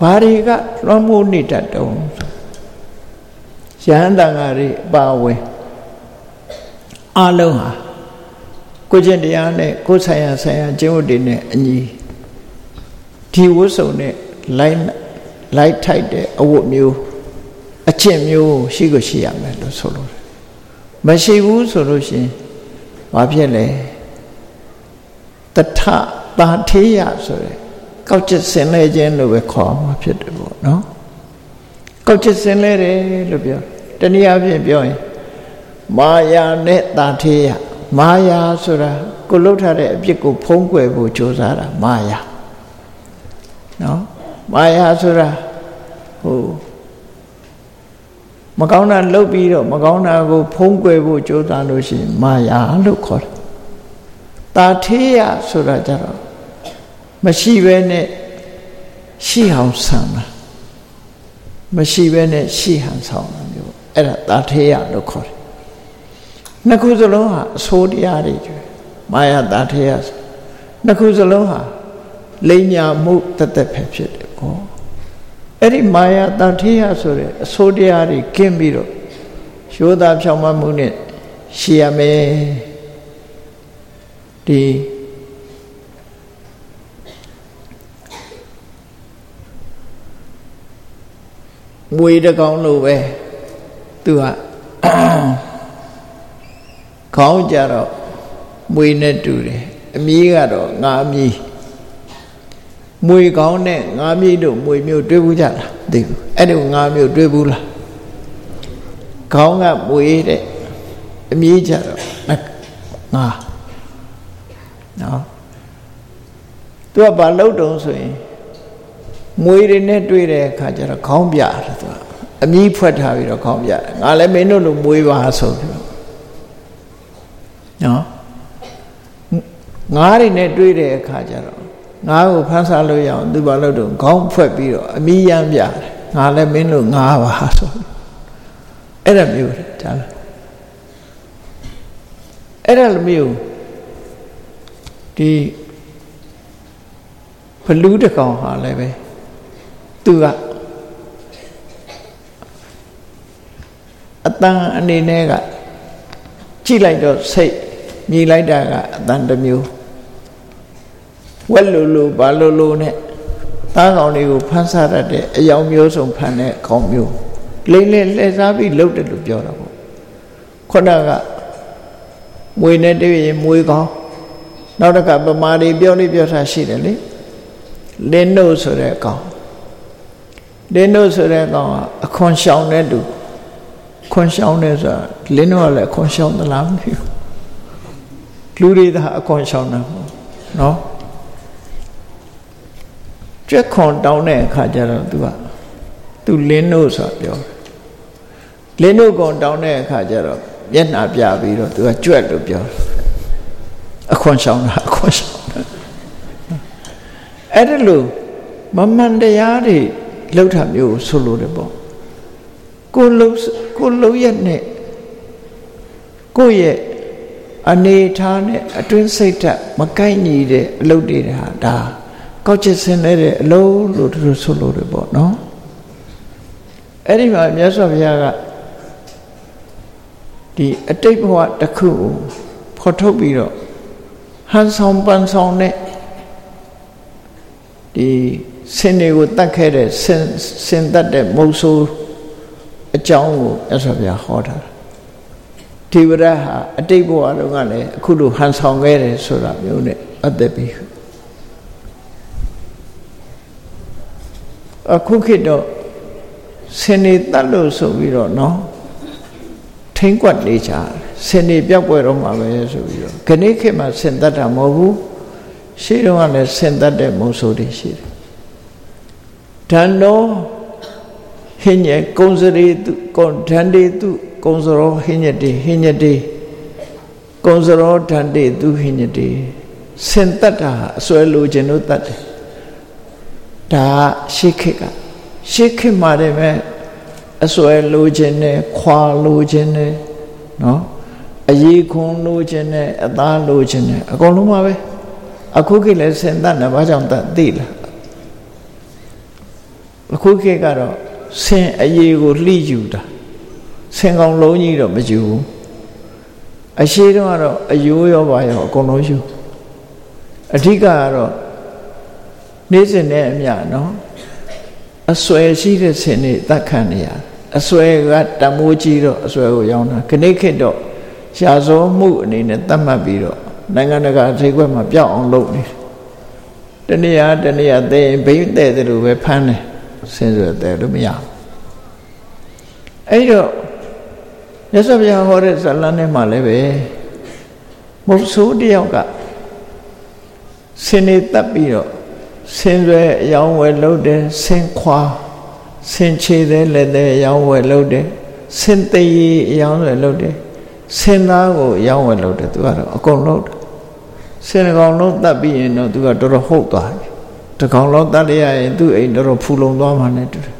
ဘာတွေကလွှမ်းမိုးနေတတ်တုံးယဟန်တန်ဃာတွေအပါဝင်အလုံးဟာကိုကျင့်တရားနဲ့ကိုဆိုင်ရာကျင့်ဝတ်တွေနဲ့အညီဒီဝတ်စုံနဲ့လိုက်ထိုက်တဲ့အဝတ်မျိုးအကျင့်မျိုးရှိကိုရှိရမယ်လို့ဆိုလို့မရှိဘူးဆိုလို့ရှိရင်ဘာဖြစ်လဲတထတာထေယဆိုရယ်ကောက်ကျစ်စင်လဲခြင်းလို့ပဲခေါ်မှာဖြစ်တယ်ပေါ့နော်ကောက်ကျစ်စင်လဲတယ်လို့ပြောတနည်းအားဖြင့်ပြောရင်မာယာနဲ့တာထေယမာယာဆိုတာကိုလှုပ်ထားတဲ့အပြစ်ကိုဖုံးကွယ်ဖို့ကြိုးစားတာမာယာနော်မာယာဆိုတာဟိုမကောင်းတာလုပ်ပြီးတော့မကောင်းတာကိုဖုံးကွယ်ဖို့ကြိုးစားလို့ရှိရင်မာယာလို့ခေါ်တယ်တာထေယဆိုတာကြတော့မရှိဘဲနဲ့ရှိအောင်ဆံတာမရှိဘဲနဲ့ရှိဟန်ဆောင်တာမျိုးအဲ့ဒါတာထေယလို့ခေါ်တယ်နှစ်ခုစလုံးဟာအဆိုးတရားတွေမာယာတာထေယနှစ်ခုစလုံးဟာလိမ်ညာမှုတသက်ပဲဖြစ်တယ်ပေါ့အဲ့ဒီမာယာတာထေယဆိုတဲ့အဆိုးတရားတွေကင်းပြီးတော့ရိုးသားဖြောင့်မတ်မှုနဲ့ရှိရမယ်ဒီမွေတကောင်လို့ပဲသူကခေါင်းကြတော့မွေနဲ့တူတယ်အမီးကတော့ငါအမီးမွေကောင်းနဲ့ငါးမြစ်တို့မွေမျိုးတွေ့ဘူးကြလားသိဘူးအဲ့ဒီငါးမျိုးတွေ့ဘူးလားခေါင်းကမွေတဲ့အမြည်ကြတော့ငါနော်သူကဘာလုပ်တုံးဆိုရင်မွေတွေနဲ့တွေ့တဲ့အခါကျတော့ခေါင်းပြတယ်သူကအမြည်ဖွက်ထားပြီးတော့ခေါင်းပြတယ်ငါလည်းမင်းတို့လိုမွေပါဆိုပြီးတော့နော်ငါးတွေနဲ့တွေ့တဲ့အခါကျတော့ငါးကိုဖမ်းစားလို့ရအောင်သူဘာလုပ်တော့ခေါင်းဖွက်ပြီးတော့အမီးရမ်းပြတယ်ငါလည်းမင်းတို့ငါးပါဆိုအဲ့ဒါမျိုးဒါလားအဲ့ဒါလိုမျိုးဒီဘလူးတကောင်ဟာလည်းပဲသူကအတန်အနေနဲ့ကကြည့်လိုက်တော့စိတ်မြည်လိုက်တာကအတန်တစ်မျိုးဝက်လိုဘာလိုနဲ့သားကောင်တွေကိုဖမ်းစားတတ်တဲ့အယောင်မျိုးစုံဖမ်းတဲ့ခေါင်းမျိုးလိမ့်လှည့်စားပြီးလှုပ်တယ်လို့ပြောတာပေါ့ခုနကမွေနဲ့တွေ့ရင်မွေကောင်းနောက်တစ်ခါပမာတွေပြောထားရှိတယ်လေလင်းတို့ဆိုတဲ့ကောင်လင်းတို့ဆိုတဲ့ကောင်ကအခွန်ရှောင်တဲ့သူခွန်ရှောင်တယ်ဆိုတာလင်းတို့ကလည်းအခွန်ရှောင်သလားမသိဘူးလူတွေသာအခွန်ရှောင်တာပေါ့နော်ကြက်ခွန်တောင်းတဲ့အခါကျတော့သူလင်းတို့ဆိုတာပြောလင်းတို့ကောင်တောင်းတဲ့အခါကျတော့မျက်နှာပြပြီးတော့သူကကြွက်လို့ပြောအခွန်ရှောင်တာအခွန်ရှောင်တာအဲ့ဒါလို့မမှန်တရားတွေလောက်တာမျိုးဆိုလို့တယ်ပေါ့ကိုလုံးရက်နဲ့ကိုရဲ့အနေထားနဲ့အတွင်းစိတ်ဓာတ်မကိုက်ညီတဲ့အလုပ်တွေဟာဒါကောက်ချက်ဆင်းနေတဲ့အလုပ်လို့သူတို့ဆိုလို့တယ်ပေါ့နော်အဲ့ဒီမှာမြတ်စွာဘုရားကဒီအတိတ်ဘဝတစ်ခုကိုဖော်ထုတ်ပြီးတော့ဟန်ဆောင်ပန်းဆောင်နဲ့ဒီဆင်းတွေကိုတတ်ခဲ့တဲ့ဆင်းတတ်တဲ့မုတ်ဆိုးအကြောင်းကိုမြတ်စွာဘုရားဟောတာဒီဝရဟာအတိတ်ဘဝတုန်းကလည်းအခုလိုဟန်ဆောင်ခဲ့တယ်ဆိုတာမျိုးနဲ့အသက်ပြီးအခုခေတ်တော့ဆင်းနေတတ်လို့ဆိုပြီးတော့နော်ထိမ့်ကွက်နေကြဆင်းနေပြောက်ွယ်တော့မှာပဲဆိုပြီးတော့ခဏခေတ်မှာဆင်းတတ်တာမဟုတ်ဘူးရှေးတုန်းကလည်းဆင်းတတ်တဲ့မုတ်ဆိုးတွေရှိတယ်ဓာနောဟိညေကုံစရေတုကုံဓန္တေတုကုံစရောဟိညတေကုံစရောဓန္တေတုဟိညတေဆင်တတ်တာအစွဲလိုခြင်းတို့တတ်တယ်ဒါရှေးခေတ်မှာတည်းပဲအစွဲလိုခြင်းနဲ့ခွာလိုခြင်းနဲ့နော်အရေးခွန်လိုခြင်းနဲ့အသားလိုခြင်းနဲ့အကုန်လုံးပါပဲအခုခေတ်လည်းဆင်တတ်တယ်ဘာကြောင့်တတ်သိလားအခုခေတ်ကတော့ဆင်အရေးကိုလှိယူတာဆင်ကောင်လုံးကြီးတော့မယူဘူးအရှိတုန်းကတော့အယိုးရောပါရောအကုန်လုံးယူအဓိကကတော့နေ့စဉ်နဲ့အမျှနော်အစွဲရှိတဲ့ဆင်တွေတတ်ခံနေရအစွဲကတမိုးကြီးတော့အစွဲကိုရောင်းတာခဏခေတ်တော့ရှားစောမှုအနေနဲ့တတ်မှတ်ပြီးတော့နိုင်ငံတကာဈေးကွက်မှာပြောင်းအောင်လုပ်နေတယ်တနေ့သိရင်ဘိန်းတဲ့တယ်လို့ပဲဖမ်းတယ်ဆင်စွဲတဲ့လို့မရဘူးအဲ့တော့မြတ်စွာဘုရားဟောတဲ့ဇာလံထဲမှာလည်းပဲမုတ်ဆိုးတယောက်ကဆင်နေတတ်ပြီးတော့ဆင်စွဲအယောင်းဝယ်လုပ်တယ်ဆင်ခွာဆင်ခြေသေးလက်သေးအယောင်းဝယ်လုပ်တယ်ဆင်သေးအယောင်းဝယ်လုပ်တယ်ဆင်သားကိုအယောင်းဝယ်လုပ်တယ်သူကတော့အကုန်လုပ်တယ်ဆင်ကောင်လုံးတတ်ပြီးရင်တော့သူကတော်တော်ဟုတ်သွားတယ်တကောင်လုံးတတ်ရရင်သူ့အိမ်တော်တော်ဖူလုံသွားမှနဲ့တူတယ်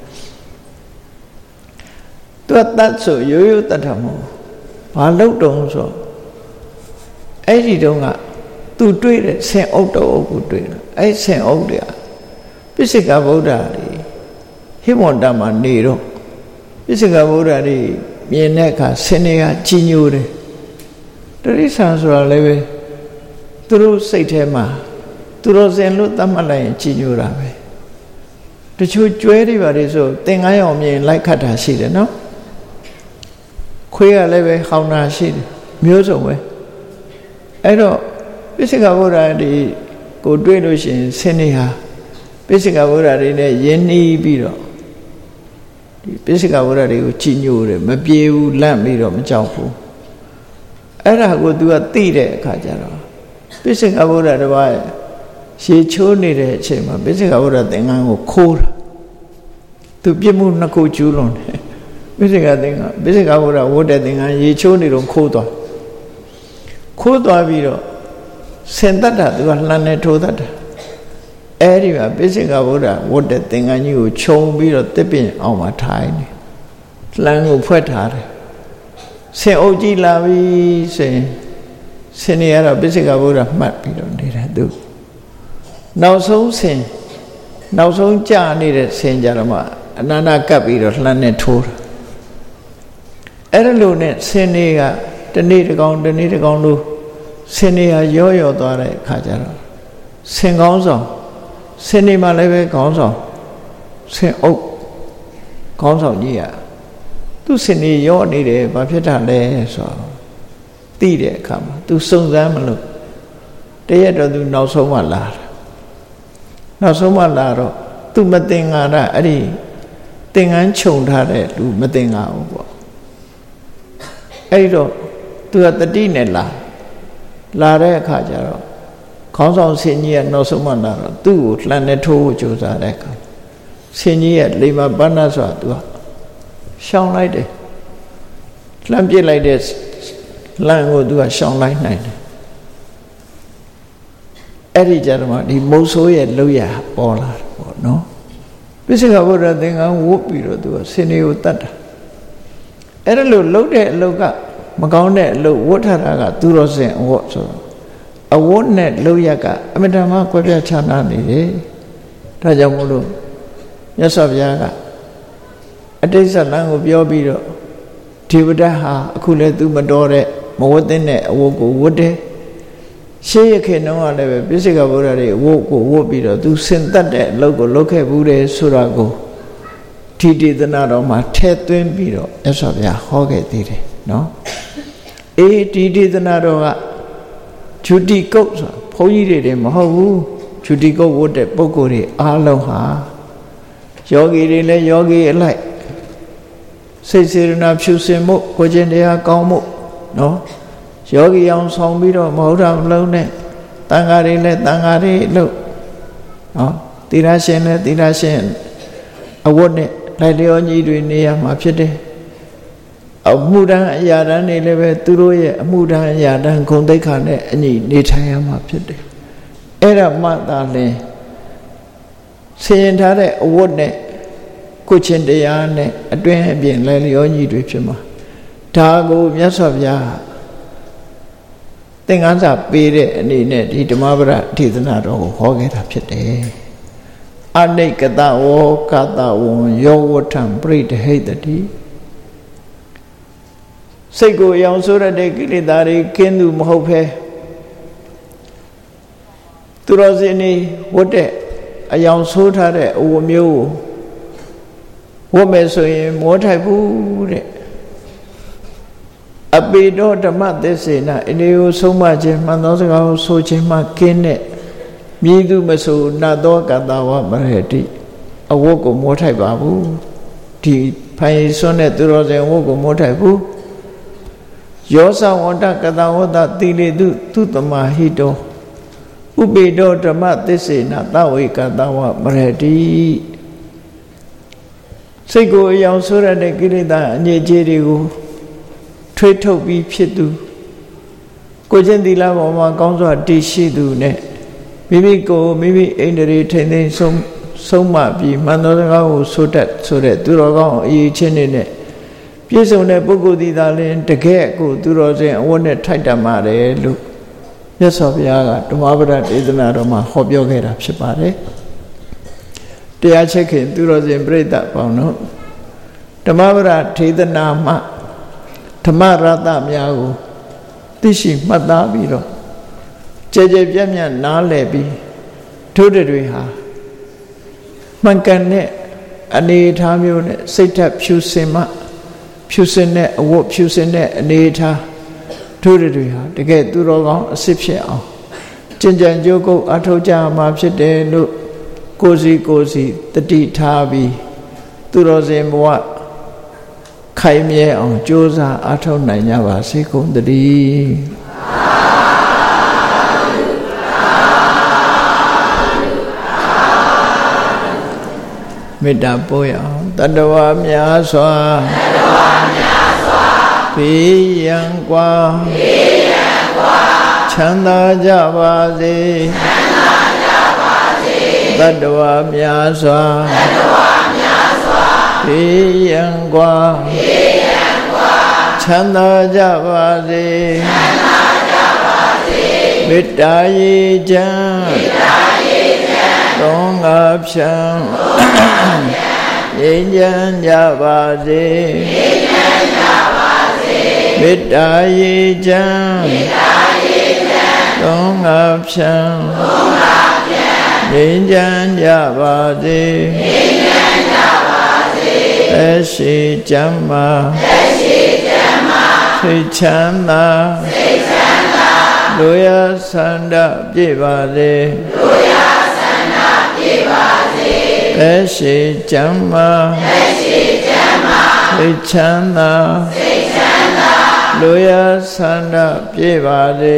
သူကတတ်ဆိုရိုးရိုးတတ်တာမဟုတ်ဘာလုပ်တုံးဆိုအဲ့ဒီတုန်းကသူတွေ့တဲ့ဆင်အုပ်တော်အုပ်ကိုတွေ့တယ်အဲ့ဆင်အုပ်တွေကပိစိကဗုဒ္ဓတွေဟိမန္တမှာနေတော့ပိစိကဗုဒ္ဓတွေမြင်တဲ့အခါဆင်တွေကကြီးညိုတယ်တရိစ္ဆာန်ဆိုတာလည်းပဲသူတို့စိတ်ထဲမှာသူတို့ဆင်လို့သတ်မှတ်လိုက်ရင်ကြီးညိုတာပဲတချို့ကျွဲတွေပါလေဆိုသင်္ကန်းရောင်မြင်လိုက်ခတ်တာရှိတယ်နော်ခွေးကလည်းပဲဟောင်းတာရှိတယ်မျိုးစုံပဲအဲ့တော့ပိစိကဗုဒ္ဓတွေကိုတွေ့လို့ရှိရင်ဆင်းနေဟာပိစိကဗုဒ္ဓတွေနဲ့ယဉ်နှီးပြီးတော့ဒီပိစိကဗုဒ္ဓတွေကိုကြည်ညိုတယ်မပြေဘူးလန့်ပြီးတော့မကြောက်ဘူးအဲ့ဒါကို तू ကသိတဲ့အခါကျတော့ပိစိကဗုဒ္ဓတစ်ပါးရေချိုးနေတဲ့အချိန်မှာပိစိကဗုဒ္ဓသင်္ကန်းကိုခိုးတာ သူပြစ်မှုနှစ်ခုကျူးလွန်တယ်ပိစိကသင်္ကန်းပိစိကဗုဒ္ဓဝတ်တဲ့သင်္ကန်းရေချိုးနေတော့ခိုးသွားပြီးတော့ဆင်တတ်တာသူကလှမ်းနေထိုးတတ်တာအဲ့ဒီမှာပိစိကဗုဒ္ဓဝတ်တဲ့သင်္ကန်းကြီးကိုခြုံပြီးတော့တစ်ပင်အောင်မှာထိုင်နေလှမ်းကိုဖွက်ထားတယ်ဆင်အုပ်ကြီးလာပြီဆိုရင်ဆင်နေရတော့ပိစိကဗုဒ္ဓမှတ်ပြီးတော့နေတာသူနောက်ဆုံးကြာနေတဲ့ဆင်ကြတော့မှအနန္တကပ်ပြီးတော့လှမ်းနေထိုးတာအဲ့လိုနဲ့ဆင်တွေကတနေ့တစ်ကောင်လို့ဆင်တွေဟာရောသွားတဲ့အခါကျတော့ဆင်ကောင်းဆောင်ဆင်တွေမှာလည်းပဲကောင်းဆောင်ဆင်အုပ်ကောင်းဆောင်ကြီးကသူ့ဆင်တွေရောနေတယ်ဘာဖြစ်တာလဲဆိုတော့သိတဲ့အခါမှာသူစုံစမ်းမလို့တရက်တော့သူနောက်ဆုံးမှလာတော့သူမတင်ငါတာအဲ့ဒီသင်္ကန်းခြုံထားတဲ့လူမတင်ငါဘူးပေါ့အဲ့တော့သူကတတိနဲ့လာတဲ့အခါကျတော့ခေါင်းဆောင်ဆင်ကြီးကနောက်ဆုံးမှလာတော့သူ့ကိုလှမ်းနဲ့ထိုးဖို့ကြိုးစားတဲ့အခါဆင်ကြီးရဲ့လိမ္မာပဏ္ဏဆိုတာသူကရှောင်လိုက်တယ်လှမ်းပြစ်လိုက်တဲ့လမ်းကိုသူကရှောင်လိုက်နိုင်တယ်အဲ့ဒီကြတော့မှဒီမုတ်ဆိုးရဲ့လောက်ရပေါ်လာတယ်ပေါ့နော်ပိစိကဗုဒ္ဓသင်္ကန်းဝတ်ပြီးတော့သူကဆင်တွေကိုတတ်တာအဲ့ဒါလို့လှုပ်တဲ့အလုပ်ကမကောင်းတဲ့အလုပ်ဝတ်ထားတာကသူတော်စင်အဝတ်ဆိုတော့အဝတ်နဲ့လှုပ်ရကအမတန်မှကွဲပြားခြားနားနေတယ်ဒါကြောင့်မို့လို့မြတ်စွာဘုရားကအတိစ္စလံကိုပြောပြီးတော့ဒေဝဒတ်ဟာအခုလဲသူမတော်တဲ့မဝတ်တဲ့အဝတ်ကိုဝတ်တယ်ရှေးရခေတုန်းကလည်းပဲပိစိကဗုဒ္ဓတွေဝတ်ကိုဝတ်ပြီးတော့သူစင်တတ်တဲ့အလုပ်ကိုလုပ်ခဲ့ဘူးတယ်ဆိုတာကိုဒီဒေသနာတော်မှာထည့်သွင်းပြီးတော့မြတ်စွာဘုရားဟောခဲ့သေးတယ်နော်ဒီဒေသနာတော်ကဂျုတိကုတ်ဆိုဘုန်းကြီးတွေမဟုတ်ဘူးဂျုတိကုတ်ဝတ်တဲ့ပုဂ္ဂိုလ်တွေအားလုံးဟာယောဂီတွေလည်းယောဂီအလိုက်စိတ်စေရနာဖြူစင်မှုကိုကျင့်တရားကောင်းမှုနော်ယောဂီအောင်ဆောင်ပြီးတော့မဟုတ်တာမလုံးနဲ့တန်ဃာတွေလည်းတန်ဃာတွေလို့နော်သီလရှင်လည်းသီလရှင်အဝတ်နဲ့လိုက်လျောညီတွေနေရမှာဖြစ်တယ်အမှုတန်းအရာတန်းတွေလည်းပဲသူတို့ရဲ့အမှုတန်းအရာတန်းဂုဏ်သိက္ခာနဲ့အညီနေထိုင်ရမှာဖြစ်တယ်အဲ့ဒါမှသာလဲဆင်ရင်ထားတဲ့အဝတ်နဲ့ကိုချင်းတရားနဲ့အတွင်းအပြင်လည်းလျောညီတွေဖြစ်မှာဒါကိုမြတ်စွာဘုရားသင်္ကန်းစာပေးတဲ့အနေနဲ့ဒီဓမ္မပဒဒေသနာတော်ကိုဟောခဲ့တာဖြစ်တယ် Anikata wo kata won yo watan prit haitati. Sego yang sura de kilidari kendu mohope. Turozini wote ayang sura de uwamyo. Wome soye motai bude. Abido dhamma desena iniyo soma je mandosaga so je ma kenne. Midu maso nado katawa marheti. Awoko motai babu. Di pai sone turoze awoko motai bu. Yosa wanda katawata tili tutama hito. Ubido dhamma desena tawi katawa marheti. Sego yang sura de kirita nyejerigo. Thuế thâu biဖြစ်သူကိုချင်းသီလပေါ်မှာကောင်းစွာတည်ရှိသူနဲ့မိမိကိုမိမိအိန္ဒြေထိန်သိမ်းဆုံးမပြီးမှန်သောစကားကိုဆိုတတ်ဆိုတဲ့သူတော်ကောင်းအရေးချင်းတွေနဲ့ပြည့်စုံတဲ့ပုဂ္ဂိုလ်ဒီသာလင်တကယ်ကိုသူတော်စင်အဝတ်နဲ့ထိုက်တတ်ပါတယ်လို့မြတ်စွာဘုရားကဓမ္မပဒဒေသနာတော်မှာဟောပြောခဲ့တာဖြစ်ပါတယ်တရားချက်ခင်သူတော်စင်ပြိဿပေါင်းတို့ဓမ္မပဒဒေသနာမှာဓမ္မရတများကိုသိရှိမှတ်သားပြီးတော့ကြဲကြဲပြန့်ပြန့်နားလည်ပြီးထို့တွေဟာမှန်ကန်တဲ့အနေအထားမျိုးနဲ့စိတ်ဓာတ်ဖြူစင်မှဖြူစင်တဲ့အဝတ်ဖြူစင်တဲ့အနေအထားထို့တွေဟာတကယ်သူတော်ကောင်းအစစ်ဖြစ်အောင်ကြင်ကြံကြိုးကုပ်အထောက်ကြမှာဖြစ်တယ်လို့ကိုယ်စီတတိထားပြီးသူတော်စင်ဘဝခိုင်မြဲအောင်ကြိုးစားအားထုတ်နိုင်ကြပါစေကုန်သတည်းမေတ္တာပို့ရအောင်တတဝါများစွာဘေးရန်ကွာချမ်းသာကြပါစေတတဝါများစွာဘေးရန်ကွာချမ်းသာကြပါစေမေတ္တာရေချမ်းသုံးငါဖြံငြိမ်းချမ်းကြပါစေမေတ္တာရေချမ်းသုံးငါဖြံငြိမ်းချမ်းကြပါစေသက်ရှိချမ်းသာစိတ်ချမ်းသာလူရဆန္ဒပြည့်ပါစေသက်ရှိချမ်းသာစိတ်ချမ်းသာလူရဆန္ဒပြည့်ပါစေ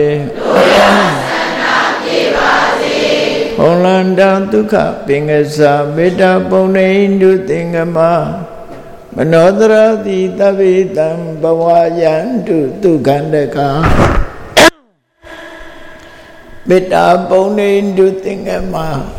ဘုံလန္တဒုက္ခပင်္ဂစာမေတ္တာပုံနေတုသင်္ကမမနောတရတိတဗ္ဗေတံဘဝယန္တုဒုက္ခန္တကမေတ္တာပုံနေတုသင်္ကမ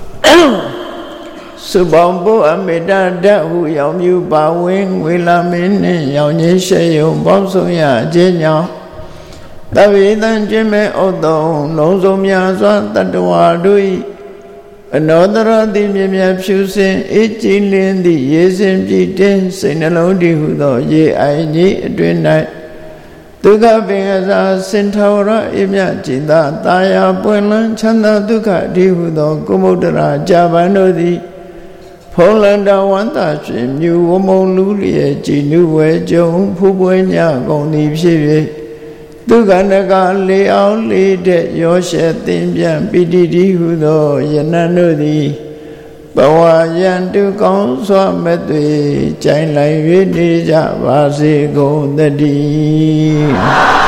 စုပေါင်းဖို့အမေတ္တာဓာတ်ဟုရောင်မြူပါဝင်ငွေလာမင်းနှင့်ရောင်ကြီးရှေယုံပေါင်းဆုံးရခြင်းကြောင့်တဗ္ဗေတံကျင့်မဲ့ဥတ္တုံလုံးစုံများစွာတတ္တဝါတို့၏အနောတရတိမြင်မြတ်ဖြူစင်အေးကြည်လင်းသည့်ရေစင်ပြည့်တဲ့စိတ်နှလုံးတည်ဟုသောရေအိုင်ကြီးအတွင်၌ဒုက္ခပင်ကစားစင်ထောရအမြจิตတာယာပွင့်လန်းချမ်းသာဒုက္ခတည်ဟုသောကုမုဒ္ဒရာဇာပန်တို့သည်ဖုံးလန္တဝန္တာရှင်မြူဝမုံလူလျက်ကြည်နုဝဲကြုံဖူးပွင့်ညကုန်သည်ဖြစ်၍ဒုက္ခနကလေအောင်လေတဲ့ရောရှက်သင်ပြန်ပိဋိတိဟုသောယနံတို့သည်ဘဝယံတုကောင်းစွာမဲ့သွေကြိုင်လိုက်၍နေကြပါစေကုန်သတည်း